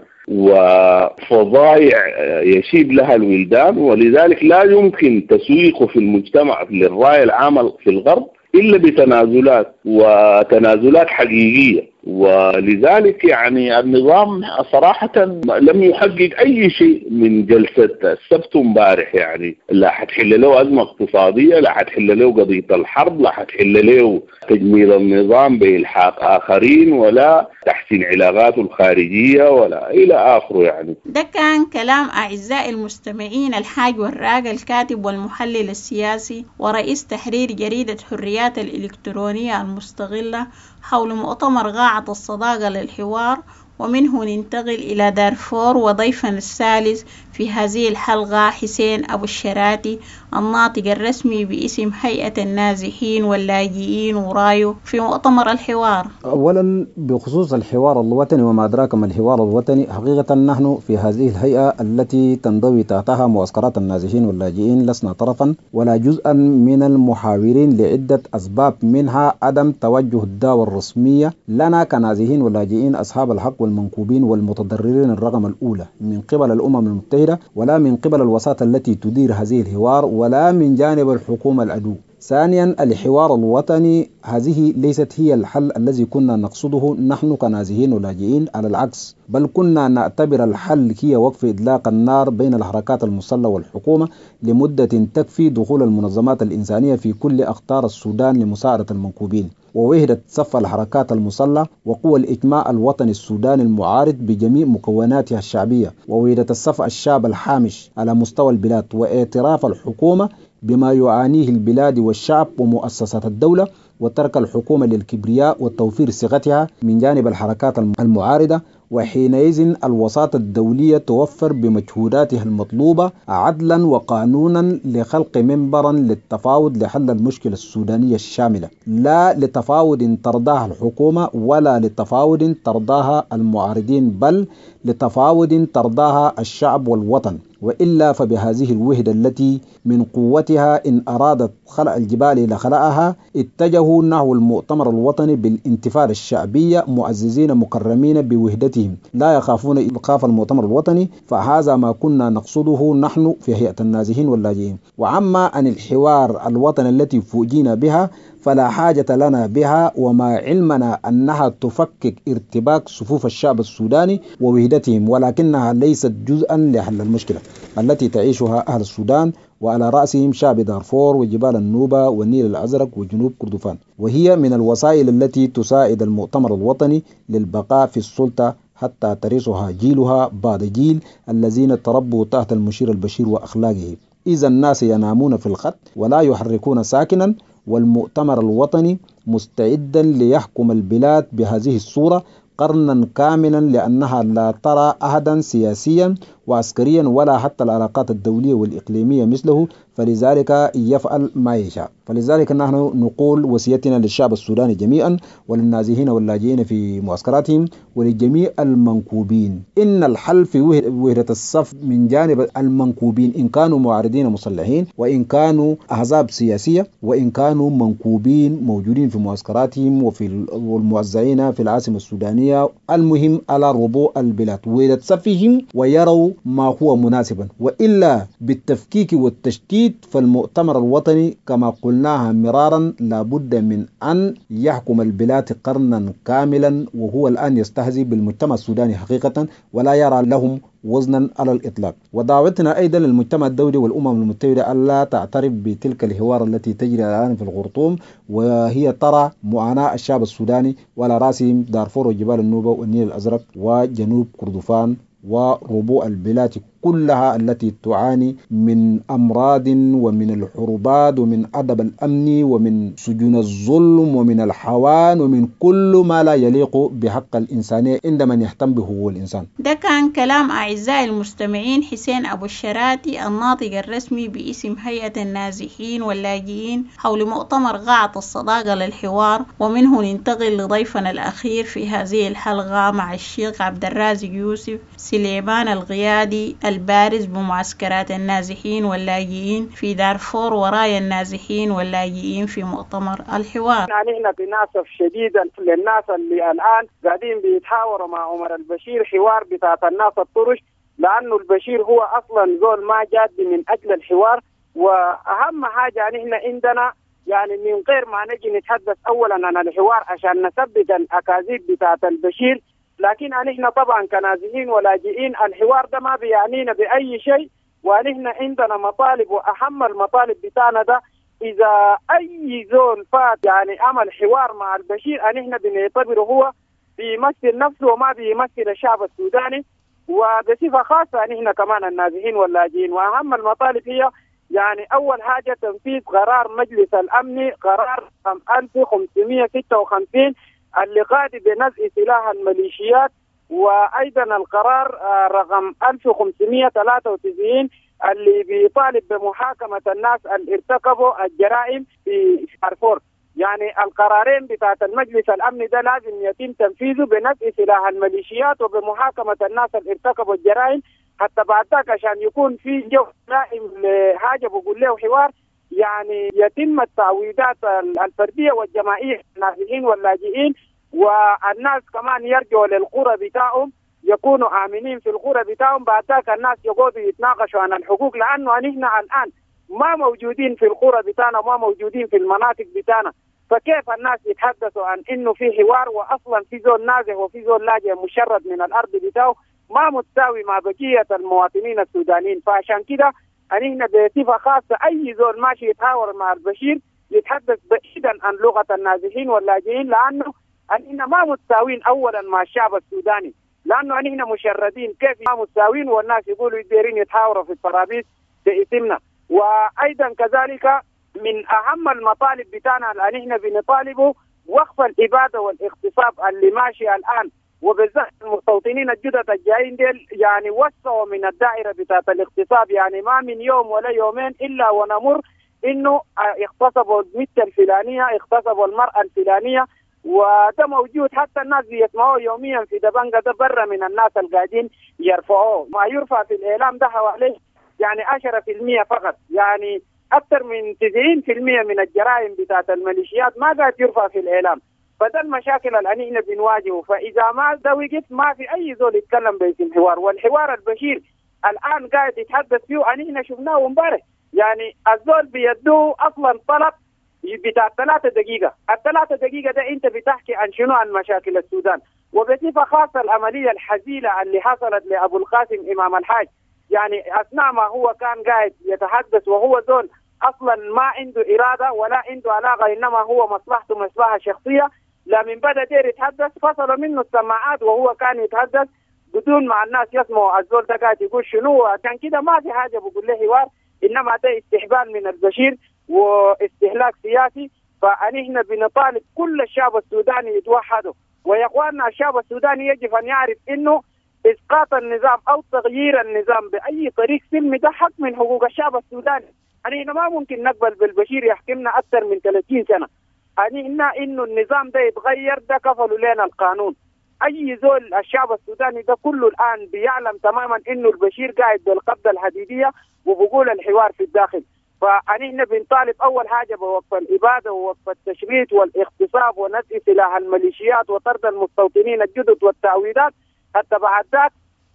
وفضائع يشيب لها الولدان، ولذلك لا يمكن تسويقه في المجتمع للرأي العام في الغرب إلا بتنازلات وتنازلات حقيقية. ولذلك يعني النظام صراحة لم يحقق أي شيء من جلسة السبت امبارح. يعني لا حتحل له أزمة اقتصادية، لا حتحل له قضية الحرب، لا حتحل له تجميل النظام بإلحاق آخرين، ولا تحسين علاقاته الخارجية، ولا إلى آخره. يعني ده كان كلام أعزائي المستمعين الحاج وراق، الكاتب والمحلل السياسي ورئيس تحرير جريدة حريات الإلكترونية المستغلة، حول مؤتمر قاعة الصداقة للحوار. ومنه ننتقل إلى دارفور، وضيفنا الثالث في هذه الحلقة حسين أبو الشراتي، الناطق الرسمي باسم هيئة النازحين واللاجئين ورايو في مؤتمر الحوار. أولا بخصوص الحوار الوطني وما أدراك ما الحوار الوطني، حقيقة نحن في هذه الهيئة التي تنضوي تحتها معسكرات النازحين واللاجئين لسنا طرفا ولا جزءا من المحاورين لعدة أسباب، منها عدم توجه الدعوة الرسمية لنا كنازحين واللاجئين أصحاب الحق والمنكوبين والمتضررين الرقم الأولى من قبل الأمم المتحدة، ولا من قبل الوساطة التي تدير هذه الحوار، ولا من جانب الحكومة العدو. ثانيا الحوار الوطني هذه ليست هي الحل الذي كنا نقصده نحن كنازحين ولاجئين، على العكس، بل كنا نعتبر الحل هي وقف إطلاق النار بين الحركات المسلحة والحكومة لمدة تكفي دخول المنظمات الإنسانية في كل أقطار السودان لمساعدة المنكوبين، ووحدة صف الحركات المسلحة وقوى الإجماع الوطني السوداني المعارض بجميع مكوناتها الشعبية، ووحدة الصف الشعب الحامش على مستوى البلاد، واعتراف الحكومة بما يعانيه البلاد والشعب ومؤسسات الدولة، وترك الحكومة للكبرياء وتوفير صيغتها من جانب الحركات المعارضة. وحينئذ الوساطة الدولية توفر بمجهوداتها المطلوبة عدلا وقانونا لخلق منبرا للتفاوض لحل المشكلة السودانية الشاملة، لا لتفاوض ترضاها الحكومة ولا لتفاوض ترضاها المعارضين، بل لتفاوض ترضاها الشعب والوطن. وإلا فبهذه الوحدة التي من قوتها إن أرادت خلق الجبال لخلقها، اتجهوا نحو المؤتمر الوطني بالانتفاضة الشعبية معززين مكرمين بوحدتهم، لا يخافون إيقاف المؤتمر الوطني. فهذا ما كنا نقصده نحن في هيئة النازحين واللاجئين. وعما عن الحوار الوطني التي فوجينا بها فلا حاجة لنا بها، وما علمنا أنها تفكك ارتباك صفوف الشعب السوداني ووحدتهم، ولكنها ليست جزءا لحل المشكلة التي تعيشها أهل السودان، وعلى رأسهم شعب دارفور وجبال النوبة والنيل الأزرق وجنوب كردفان، وهي من الوسائل التي تساعد المؤتمر الوطني للبقاء في السلطة حتى ترثها جيلها بعد جيل الذين تربوا تحت المشير البشير وأخلاقه. إذا الناس ينامون في الخط ولا يحركون ساكنا، والمؤتمر الوطني مستعدا ليحكم البلاد بهذه الصورة قرنا كاملا، لأنها لا ترى أحدا سياسيا وعسكريا ولا حتى العلاقات الدولية والإقليمية مثله، فلذلك يفعل ما يشاء. فلذلك نحن نقول وصيتنا للشعب السوداني جميعا وللنازحين واللاجئين في معسكراتهم ولجميع المنكوبين، إن الحل في وحدة الصف من جانب المنكوبين، إن كانوا معارضين مسلحين، وإن كانوا أحزاب سياسية، وإن كانوا منكوبين موجودين في معسكراتهم وفي الموزعين في العاصمة السودانية. المهم على ربوع البلاد وحدة صفهم، ويروا ما هو مناسبا، وإلا بالتفكيك والتشتيت فالمؤتمر الوطني كما قلناها مرارا لابد من أن يحكم البلاد قرنا كاملا، وهو الآن يستهزئ بالمجتمع السوداني حقيقة ولا يرى لهم وزنا على الإطلاق. ودعوتنا أيضا للمجتمع الدولي والأمم المتحدة ألا تعترف بتلك الحوار التي تجري الآن في الخرطوم، وهي ترى معاناة الشعب السوداني وعلى رأسهم دارفور وجبال النوبة والنيل الأزرق وجنوب كردفان وربوع البلاد كلها التي تعاني من أمراض ومن الحروبات ومن عدم الأمن ومن سجون الظلم ومن الحوان ومن كل ما لا يليق بحق الإنسانية عندما يهتم به هو الإنسان. ده كان كلام أعزائي المستمعين حسين أبو الشراتي الناطق الرسمي باسم هيئة النازحين واللاجئين حول مؤتمر قاعة الصداقة للحوار. ومنه ننتقل لضيفنا الأخير في هذه الحلقة مع الشيخ عبد الرازق يوسف سليمان القيادي البارز بمعسكرات النازحين واللاجئين في دارفور ورايا النازحين واللاجئين في مؤتمر الحوار. يعني احنا بناسف شديدا للناس اللي الان قاعدين بيتحاوروا مع عمر البشير حوار بتاعت الناس الطرش، لانه البشير هو اصلا زول ما جاد من اجل الحوار. واهم حاجه يعني احنا عندنا يعني من غير ما نجي نتحدث اولا عن الحوار عشان نثبت الاكاذيب بتاعت البشير، لكن احنا طبعا كنازحين ولاجئين الحوار ده ما بيعنينا باي شيء، ونحن عندنا مطالب، واهم المطالب بتاعنا ده اذا اي زول فات يعني عمل حوار مع البشير نحن بنعتبره هو بيمثل نفسه وما بيمثل الشعب السوداني، وبصفه خاصه نحن كمان النازحين واللاجئين. واهم المطالب هي يعني اول حاجه تنفيذ قرار مجلس الامن قرار ألف وخمسمائة وستة وخمسين اللي قاعد بنزع سلاح الميليشيات، وايضا القرار رقم ألف وخمسمائة وثلاثة وتسعين اللي بيطالب بمحاكمه الناس اللي ارتكبوا الجرائم في دارفور. يعني القرارين بتاعت المجلس الامن ده لازم يتم تنفيذه بنزع سلاح الميليشيات وبمحاكمه الناس اللي ارتكبوا الجرائم، حتى بعد ذاك عشان يكون في جو لائم لحاجه بقول له حوار يعني يتم التعويضات الفرديه والجماعيه للنازحين واللاجئين، والناس كمان يرجعوا للقرى بتاعهم يكونوا آمنين في القرى بتاعهم. بعد ذاك الناس يقعدوا يتناقشوا عن الحقوق، لأنه نحن الآن ما موجودين في القرى بتاعنا وما موجودين في المناطق بتاعنا، فكيف الناس يتحدثوا عن إنه في حوار وأصلا في زول نازح وفي زول لاجئ مشرد من الأرض بتاعه ما متساوي مع بقية المواطنين السودانيين. فعشان كده نحن بصفة خاصة أي زول ماشي يتحاور مع البشير يتحدث بعيدا عن لغة النازحين واللاجئين، لأنه نحن ما متساوين أولا مع الشعب السوداني، لأنه نحن مشردين كيف ما متساوين والناس يقولوا يديرين يتحاوروا في الطرابيس باسمنا. وأيضا كذلك من أهم المطالب بتاعنا اللي نحن بنطالبه وقف الإبادة والاغتصاب اللي ماشي الآن، وبالذات المستوطنين الجدد الجايين ديل يعني وسعوا من الدائرة بتاعت الاغتصاب، يعني ما من يوم ولا يومين إلا ونمر إنه اغتصبوا البنت الفلانية اغتصبوا المرأة الفلانية، وده موجود حتى الناس بيسمعوه يوميا في دبنجة ده برا من الناس القاعدين يرفعوه. ما يرفع في الإعلام ده حوالي يعني عشرة في المية فقط، يعني أكثر من تسعين في المية من الجرائم بتاعت الميليشيات ما قاعد يرفع في الإعلام. فده المشاكل اللي نحن بنواجهه، فإذا ما ده وقف ما في أي زول يتكلم باسم حوار. والحوار البشير الآن قاعد يتحدث فيه نحن شفناه امبارح، يعني الزول بيدوه أصلا طلب بتاع ثلاثة دقيقة، الثلاثة دقيقة ده أنت بتحكي عن شنو؟ عن مشاكل السودان. وبصفة خاصة العملية الحزينة اللي حصلت لأبو القاسم إمام الحاج، يعني أثناء ما هو كان قاعد يتحدث وهو زول أصلا ما عنده إرادة ولا عنده علاقة، إنما هو مصلحته مصلحة شخصية، لمن بدأ دير يتحدث فصلوا منه السماعات وهو كان يتحدث بدون ما الناس يسمعوا الزول ده قاعد يقول شنو. عشان كده ما في حاجة بقول له حوار، إنما ده استحبال من البشير واستهلاك سياسي. فنحن بنطالب كل الشعب السوداني يتوحدوا، ويا اخواننا الشعب السوداني يجب ان يعرف انه اسقاط النظام او تغيير النظام باي طريق سلمي ده حق من حقوق الشعب السوداني. نحن ما ممكن نقبل بالبشير يحكمنا اكثر من ثلاثين سنه. نحن انه النظام ده يتغير ده كفلوا لنا القانون. اي زول الشعب السوداني ده كله الان بيعلم تماما انه البشير قاعد بالقبضه الحديديه وبقول الحوار في الداخل. فنحن بنطالب أول حاجة بوقف الإبادة ووقف التشريد والاغتصاب ونزع سلاح الميليشيات وطرد المستوطنين الجدد والتعويضات، حتى بعد ذاك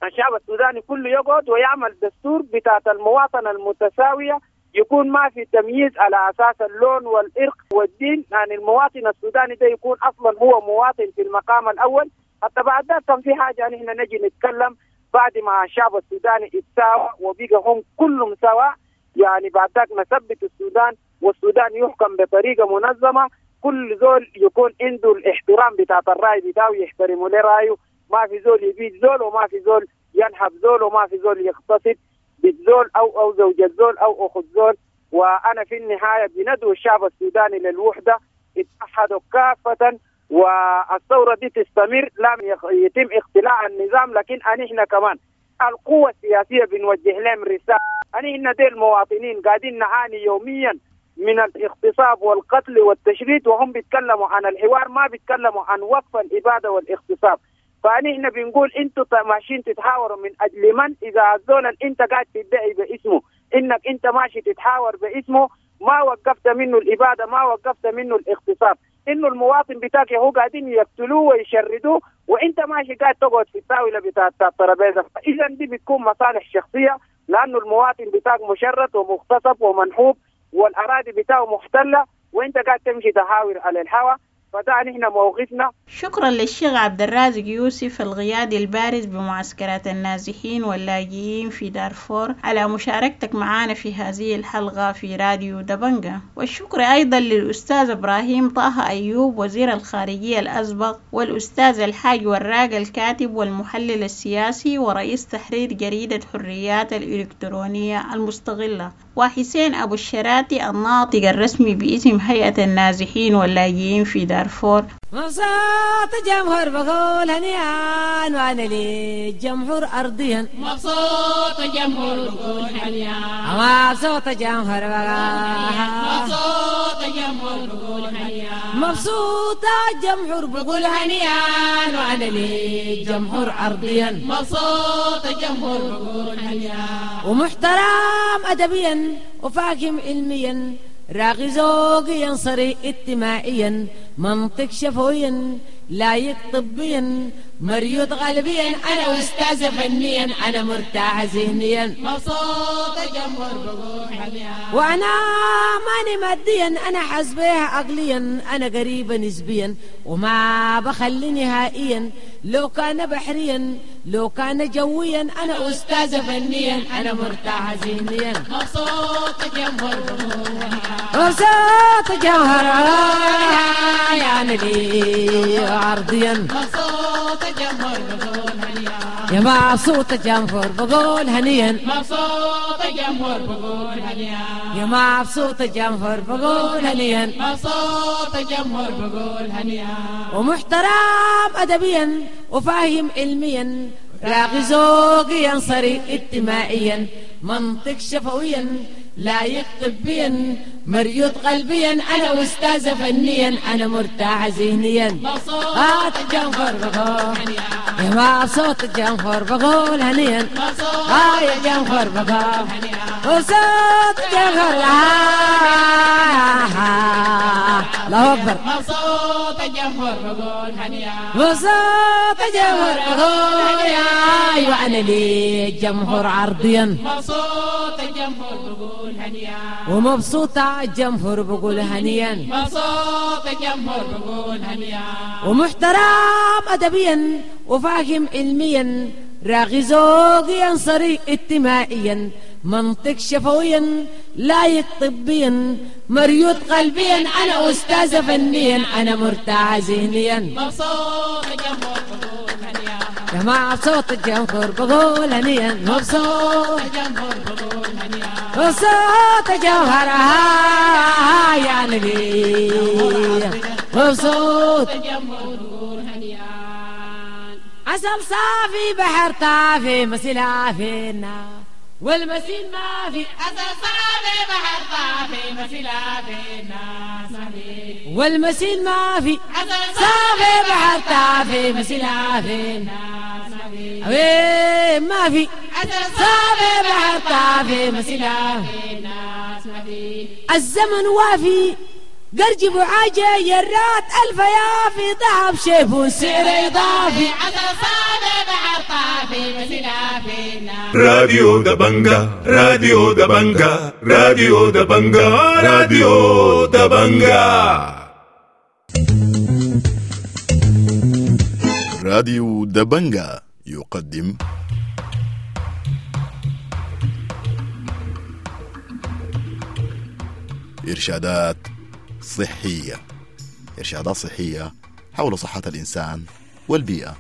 الشعب السوداني كله يقعد ويعمل دستور بتاعت المواطنة المتساوية، يكون ما في تمييز على أساس اللون والإرق والدين. يعني المواطن السوداني ده يكون أصلا هو مواطن في المقام الأول. حتى بعد ذلك كان في حاجة يعني إحنا نجي نتكلم بعد ما الشعب السوداني اتساوى وبقى هم كلهم سواء، يعني بعد ذلك نثبت السودان والسودان يحكم بطريقة منظمة، كل زول يكون عنده الاحترام بتاع الرأي بتاعه، يحترموا له رأيه، ما في زول يبيد زول وما في زول ينحب زول وما في زول يغتصب بالزول أو أو زوجة زول أو أخت زول. وأنا في النهاية بندعو الشعب السوداني للوحدة، اتحدوا كافة والثورة دي تستمر، لا يتم اختلاع النظام، لكن أنحنا كمان القوة السياسية بنوجه لهم رسالة. أنحنا دي المواطنين قاعدين نعاني يوميا من الاغتصاب والقتل والتشريد، وهم بيتكلموا عن الحوار، ما بيتكلموا عن وقف الإبادة والاغتصاب. فأنحنا بنقول انتوا ماشيين تتحاوروا من أجل من؟ إذا الزول انت قاعد تدعي باسمه انك انت ماشي تتحاور باسمه، ما وقفت منه الإبادة، ما وقفت منه الاغتصاب، انه المواطن بتاعك هو قاعدين يقتلوه ويشردوه وانت ماشي قاعد تقعد في الطاولة بتاعت الترابيزة. إذا دي بتكون مصالح شخصية، لأنه المواطن بتاعك مشرد ومغتصب ومنحوب والأراضي بتاعه محتلة وانت قاعد تمشي تحاور على الهواء. فده نحن موقفنا. شكرا للشيخ عبد الرازق يوسف القيادي البارز بمعسكرات النازحين واللاجئين في دارفور على مشاركتك معنا في هذه الحلقة في راديو دبنجة. والشكر أيضا للأستاذ إبراهيم طه أيوب وزير الخارجية الأسبق، والأستاذ الحاج وراق الكاتب والمحلل السياسي ورئيس تحرير جريدة حريات الإلكترونية المستقلة، وحسين أبو الشراتي الناطق الرسمي باسم هيئة النازحين واللاجئين في دارفور. مبسوط جمهور بقول هنيان وانا لي جمهور ارضيا. مبسوط جمهور بقول هنيان. مبسوط جمهور مبسوط جمهور بقول هنيان. مبسوط جمهور بقول هنيان وانا لي جمهور ارضيا. مبسوط جمهور بقول هنيان. ومحترم ادبيا وفاهم علميا، راقي ذوقيا صريح اجتماعيا، منطق شفويا لايق طبيا، مريض قلبيا، انا استاذ فنيا، انا مرتاح ذهنيا. مبسوط جمهور بقول هنيان. وانا ماني ماديا، انا حسبيها عقليا، انا قريبة نسبيا وما بخلي نهائيا، لو كان بحريا لو كان جويا، انا استاذ فنيا، انا مرتاح ذهنيا. مبسوط جمهور بقول هنيان. مبسوط جمهور يعني لي عرضيا. مبسوط جمهور بقول هنيان. يا مبسوط جمهور بقول هنيا. مبسوط جمهور بقول هنيان. يا مبسوط جمهور بقول هنيا. مبسوط جمهور بقول هنيان. ومحترم ادبيا وفاهم علميا، راقي ذوقيا صريح اجتماعيا، منطق شفويا لايق طبيا، مريض قلبيا، انا استاذ فنيا، انا مرتاح ذهنيا. مبسوط جمهور بقول هنيان. يا مبسوط جمهور بقول هنيا. اه يا جمهور بقول هنيان. مبسوط جمهور الله اكبر. مبسوط جمهور بقول هنيان. مبسوط جمهور بقول هنيان. وانا لي جمهور عرضيا. مبسوط جمهور بقول هنيان. ومبسوطة جمهور بقول هنيا. مبسوط جمهور بقول هنيان. ومحترم ادبيا وفاهم علميا، راقي ذوقيا صريح اجتماعيا، منطق شفويا لايق طبيا، مريض قلبيا، انا استاذ فنيا، انا مرتاح ذهنيا. مبسوط جمهور بقول هنيان. يا مبسوط جمهور بقول هنيا. مبسوط جمهور بقول هنيان. مبسوط جمهور يعني لي. مبسوط جمهور بقول هنيان. عسل صافي بحر طافي مسيلة في النار، والمسيل ما في. عسل صافي بحر طافي مسيلة في الناس، والمسيل ما في. عسل صافي بحر طافي مسيلة في الناس، وين ما في. عسل صافي بحر طافي مسيلة في الناس. الزمن وافي قرجي وعاجة يرات ألف يافي ذهب شيبو سعر إضافي عسل صافي بحر طافي مسلافينا. راديو دبنجا راديو دبنجا راديو دبنجا راديو دبنجا راديو دبنجا يقدم إرشادات صحية إرشادات صحية حول صحة الإنسان والبيئة.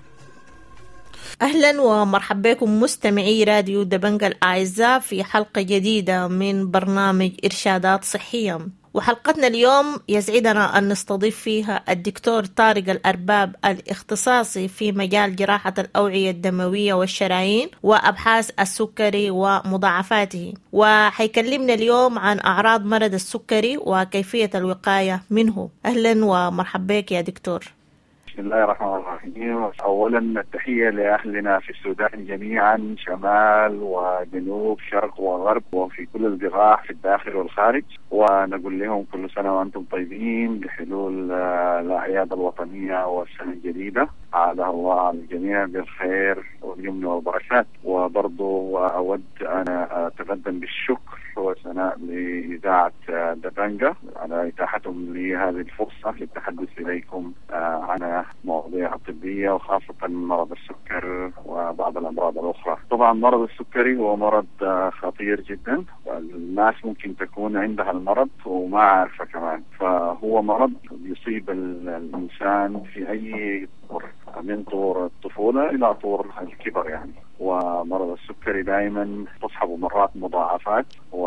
أهلا ومرحبا بكم مستمعي راديو دبنجا الأعزاء في حلقة جديدة من برنامج إرشادات صحية. وحلقتنا اليوم يسعدنا أن نستضيف فيها الدكتور طارق الأرباب الاختصاصي في مجال جراحة الأوعية الدموية والشرايين وأبحاث السكري ومضاعفاته، وحيكلمنا اليوم عن أعراض مرض السكري وكيفية الوقاية منه. أهلا ومرحبا بك يا دكتور. بسم الله الرحمن الرحيم. أولا التحية لأهلنا في السودان جميعا، شمال وجنوب شرق وغرب وفي كل البقاع في الداخل والخارج، ونقول لهم كل سنة وأنتم طيبين بحلول الأعياد الوطنية والسنة الجديدة. عادها الله على الجميع بالخير واليمن والبركات. وبرضو أود أنا أتقدم بالشكر وثناء لإذاعة دبنجا على إتاحتهم لي هذه الفرصة للتحدث إليكم عن مواضيع طبية وخاصة مرض السكر وبعض الأمراض الأخرى. طبعا مرض السكري هو مرض خطير جدا، والناس ممكن تكون عندها المرض وما عارفة كمان. فهو مرض يصيب الإنسان في أي طور، من طور الطفولة إلى طور الكبر يعني. ومرض السكري دائما تصحب مرات مضاعفات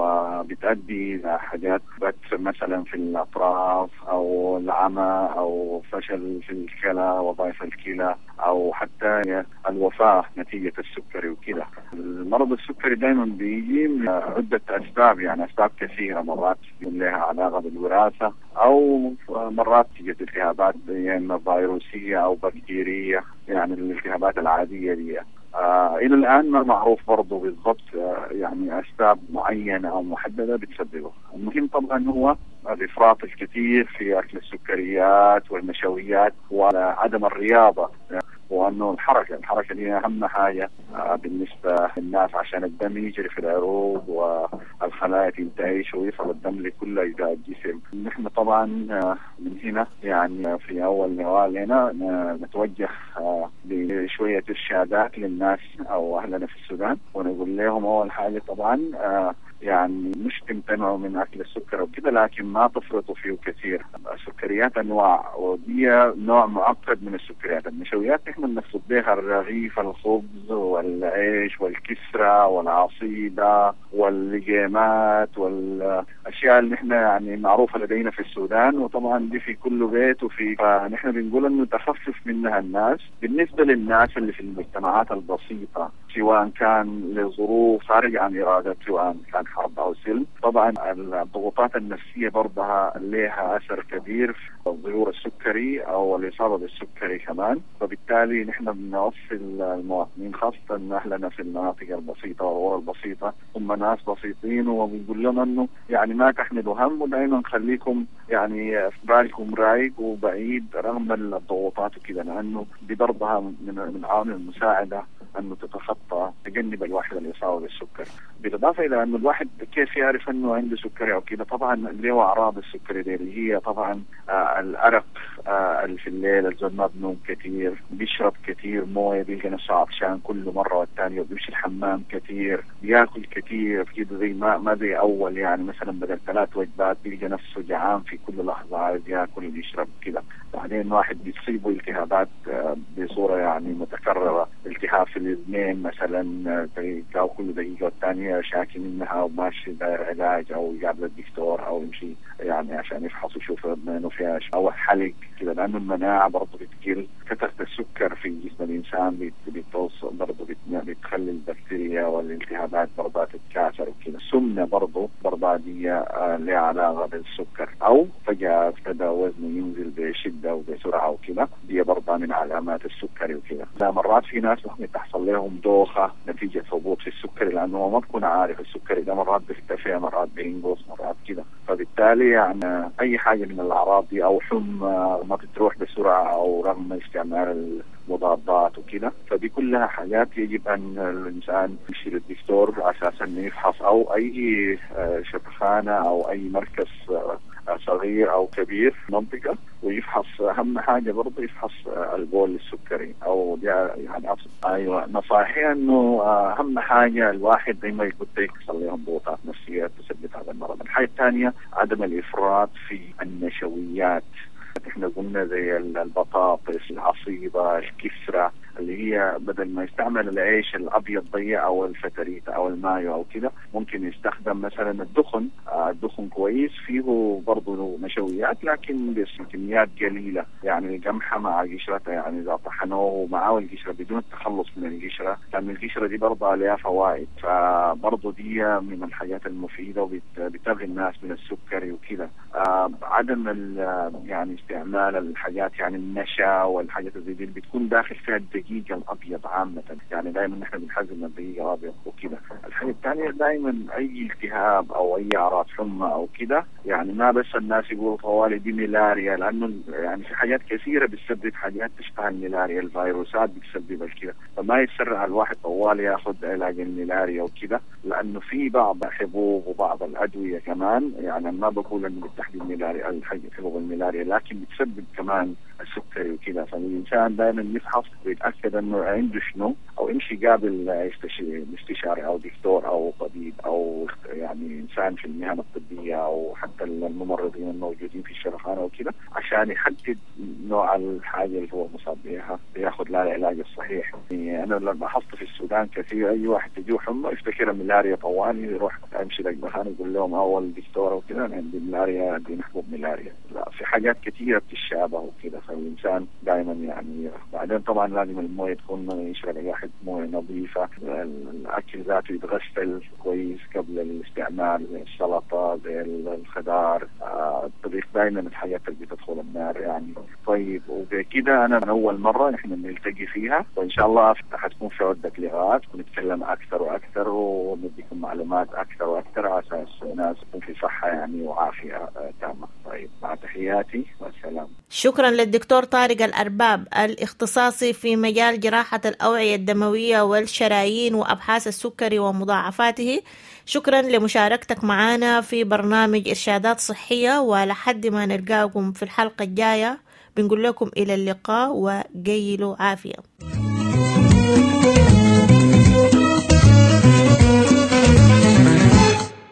وبتؤدي إلى حاجات مثلا في الأطراف أو العمى أو فشل في الكلى وضعف الكلى أو حتى الوفاة نتيجة السكري وكذا. المرض السكري دائما بيجي من عدة أسباب، يعني أسباب كثيرة، مرات لها علاقة بالوراثة أو مرات تجد التهابات يعني فيروسية أو بكتيرية، يعني الالتهابات العادية دي. آه إلى الآن ما معروف برضو بالضبط آه يعني أسباب معينة أو محددة بتسببه. المهم طبعا هو الإفراط الكثير في أكل السكريات والنشويات وعدم الرياضة، وأنه الحركة الحركة دي أهم حاجة آه بالنسبة للناس عشان الدم يجري في العروق والخلايا تنتعش ويصل الدم لكل أجزاء الجسم. نحن طبعا آه من هنا يعني في أول نوال هنا نتوجه آه بشوية إرشادات للناس أو أهلنا في السودان، ونقول لهم أول حاجة طبعا آه يعني مش تمتنعوا من أكل السكر وكذا، لكن ما تفرطوا فيه كثير. السكريات أنواع، ودي نوع معقد من السكريات. النشويات نحن نقصد بها الرغيف، الخبز والعيش والكسرة والعصيدة واللجيمات والأشياء اللي نحن يعني معروفة لدينا في السودان، وطبعا دي في كل بيت. وفي فنحن بنقول أنه تخفف منها الناس. بالنسبة للناس اللي في المجتمعات البسيطة سواء كان لظروف خارج عن إرادة، سواء كان حرب أو سلم، طبعا الضغوطات النفسية برضها لها أثر كبير في ظهور السكري أو الإصابة بالسكري كمان. فبالتالي نحن بنوصل المواطنين خاصة أهلنا في المناطق البسيطة والغرف البسيطة هم ناس بسيطين، وبنقول لهم أنه يعني ما تحملوا هم، ودائما خليكم يعني في بالكم رايق وبعيد رغم الضغوطات وكذا، لأنه دي برضها من من عوامل المساعدة أنه تتخطى تجنب الواحد الإصابة بالسكر. بالإضافة إلى أنه الواحد كيف يعرف أنه عنده سكري أو كذا، طبعا له أعراض السكري دي اللي هي طبعا آه الأرق آه اللي في الليل، الزول ما بنوم كثير، بيشرب كثير موية، بيلقى نفسه عطشان كل مرة والثانية، وبيمشي الحمام كثير، بياكل كثير كده زي ما ما زي أول، يعني مثلا بدل ثلاث وجبات بيلقى نفسه جعان في كل لحظة عايز ياكل ويشرب كده. بعدين واحد بيصيبه التهابات آه بصورة يعني متكررة، التهاب في الاثنين مثلا تلقاه كل دقيقة والثانية شاكي منها وماشي داير علاج أو يقابل الدكتور أو يمشي يعني عشان يفحص يشوف انه فيها أو حلق كده، لأنه المناعة برضه بتقل. كثرة السكر في جسم الإنسان بتوصل برضه بتخلي البكتيريا والالتهابات برضه تتكاثر وكده. السم سمنة برضو بربادية آه لها علاقة بالسكر، أو فجأة ابتدى وزنه ينزل بشدة وبسرعة وكذا، دي برضه من علامات السكري وكذا. لا مرات في ناس ممكن تحصل لهم دوخة نتيجة هبوط في السكري، لأنه ما بكون عارف السكري ده مرات بيرتفع مرات بينقص مرات كذا. فبالتالي يعني أي حاجة من الأعراض دي أو حمى ما بتروح بسرعة أو رغم استعمال مضادات وكذا، فدي كلها حاجات يجب أن الإنسان يمشي للدكتور على أساس أنه يفحص، أو أي شبخانة أو أي مركز صغير أو كبير في منطقة ويفحص. أهم حاجة برضه يفحص البول السكري أو يعني أيوة نصائحي أنه أهم حاجة الواحد دايما يكون يحصل لهم ضغوطات نفسية تسبب هذا المرض. الحاجة الثانية عدم الإفراط في النشويات، احنا قلنا زي البطاطس العصيبة الكسرة اللي هي بدل ما يستعمل العيش الأبيض ضيق أو الفتريت أو المايو أو كده، ممكن يستخدم مثلا الدخن. آه الدخن كويس فيه برضه نشويات لكن بكميات قليلة، يعني القمحة مع قشرتها، يعني إذا طحنوه معاه القشرة بدون التخلص من القشرة، لأن القشرة دي برضه عليها فوائد، فبرضه دي من الحاجات المفيدة وبتغي الناس من السكري وكده. آه عدم يعني استعمال الحاجات يعني النشا والحاجات زي دي بتكون داخل فيها الدقيق الأبيض عامة، يعني دائما نحن بنحزم الدقيق الأبيض وكده. الحاجة الثانية دائما أي التهاب أو أي أعراض حمى أو كده، يعني ما بس الناس يقولوا طوالي دي ملاريا، لأنه يعني في حاجات كثيرة بتسبب حاجات تشبه الملاريا، الفيروسات بتسبب كده، فما يتسرع الواحد طوالي ياخذ علاج الملاريا وكده، لأنه في بعض الحبوب وبعض الأدوية كمان، يعني ما بقول إنه بالتحديد ملاريا الحاجة حبوب الملاريا، لكن بتسبب كمان السكري وكذا. فالإنسان دائما يفحص ويتأكد إنه عنده شنو، أو يمشي قابل مستشاري أو دكتور أو طبيب أو يعني إنسان في المهن الطبية أو حتى الممرضين الموجودين في الشرخانة وكذا، عشان يحدد نوع الحاجة اللي هو مصاب بها وياخذ لها العلاج الصحيح. يعني أنا لما لاحظت في السودان كثير أي واحد تجيه حمى يفتكر ملاريا طوالي، يروح يمشي للمكان يقول لهم أول دكتور وكذا أنا عندي ملاريا، عندي محبوب ملاريا. لا، في حاجات كثيرة بتشابه وكذا، فالإنسان دائما يعني بعدين طبعا لازم المويه تكون يشرب الواحد مويه نظيفه، الاكل ذاته يتغسل كويس قبل الاستعمال، زي السلطه زي الخضار، الطبيخ دائما الحاجات اللي بتدخل النار يعني. طيب وبكده انا من اول مره نحن بنلتقي فيها، وان شاء الله حتكون في عده لقاءات ونتكلم اكثر واكثر ونديكم معلومات اكثر واكثر على اساس الناس تكون في صحه يعني وعافيه تامه. طيب مع تحياتي والسلام. شكرا للدكتور طارق الأرباب الاختصاصي في مجال جراحة الأوعية الدموية والشرايين وأبحاث السكري ومضاعفاته. شكرا لمشاركتك معنا في برنامج إرشادات صحية، ولحد ما نلقاكم في الحلقة الجاية بنقول لكم إلى اللقاء وقيلوا عافية.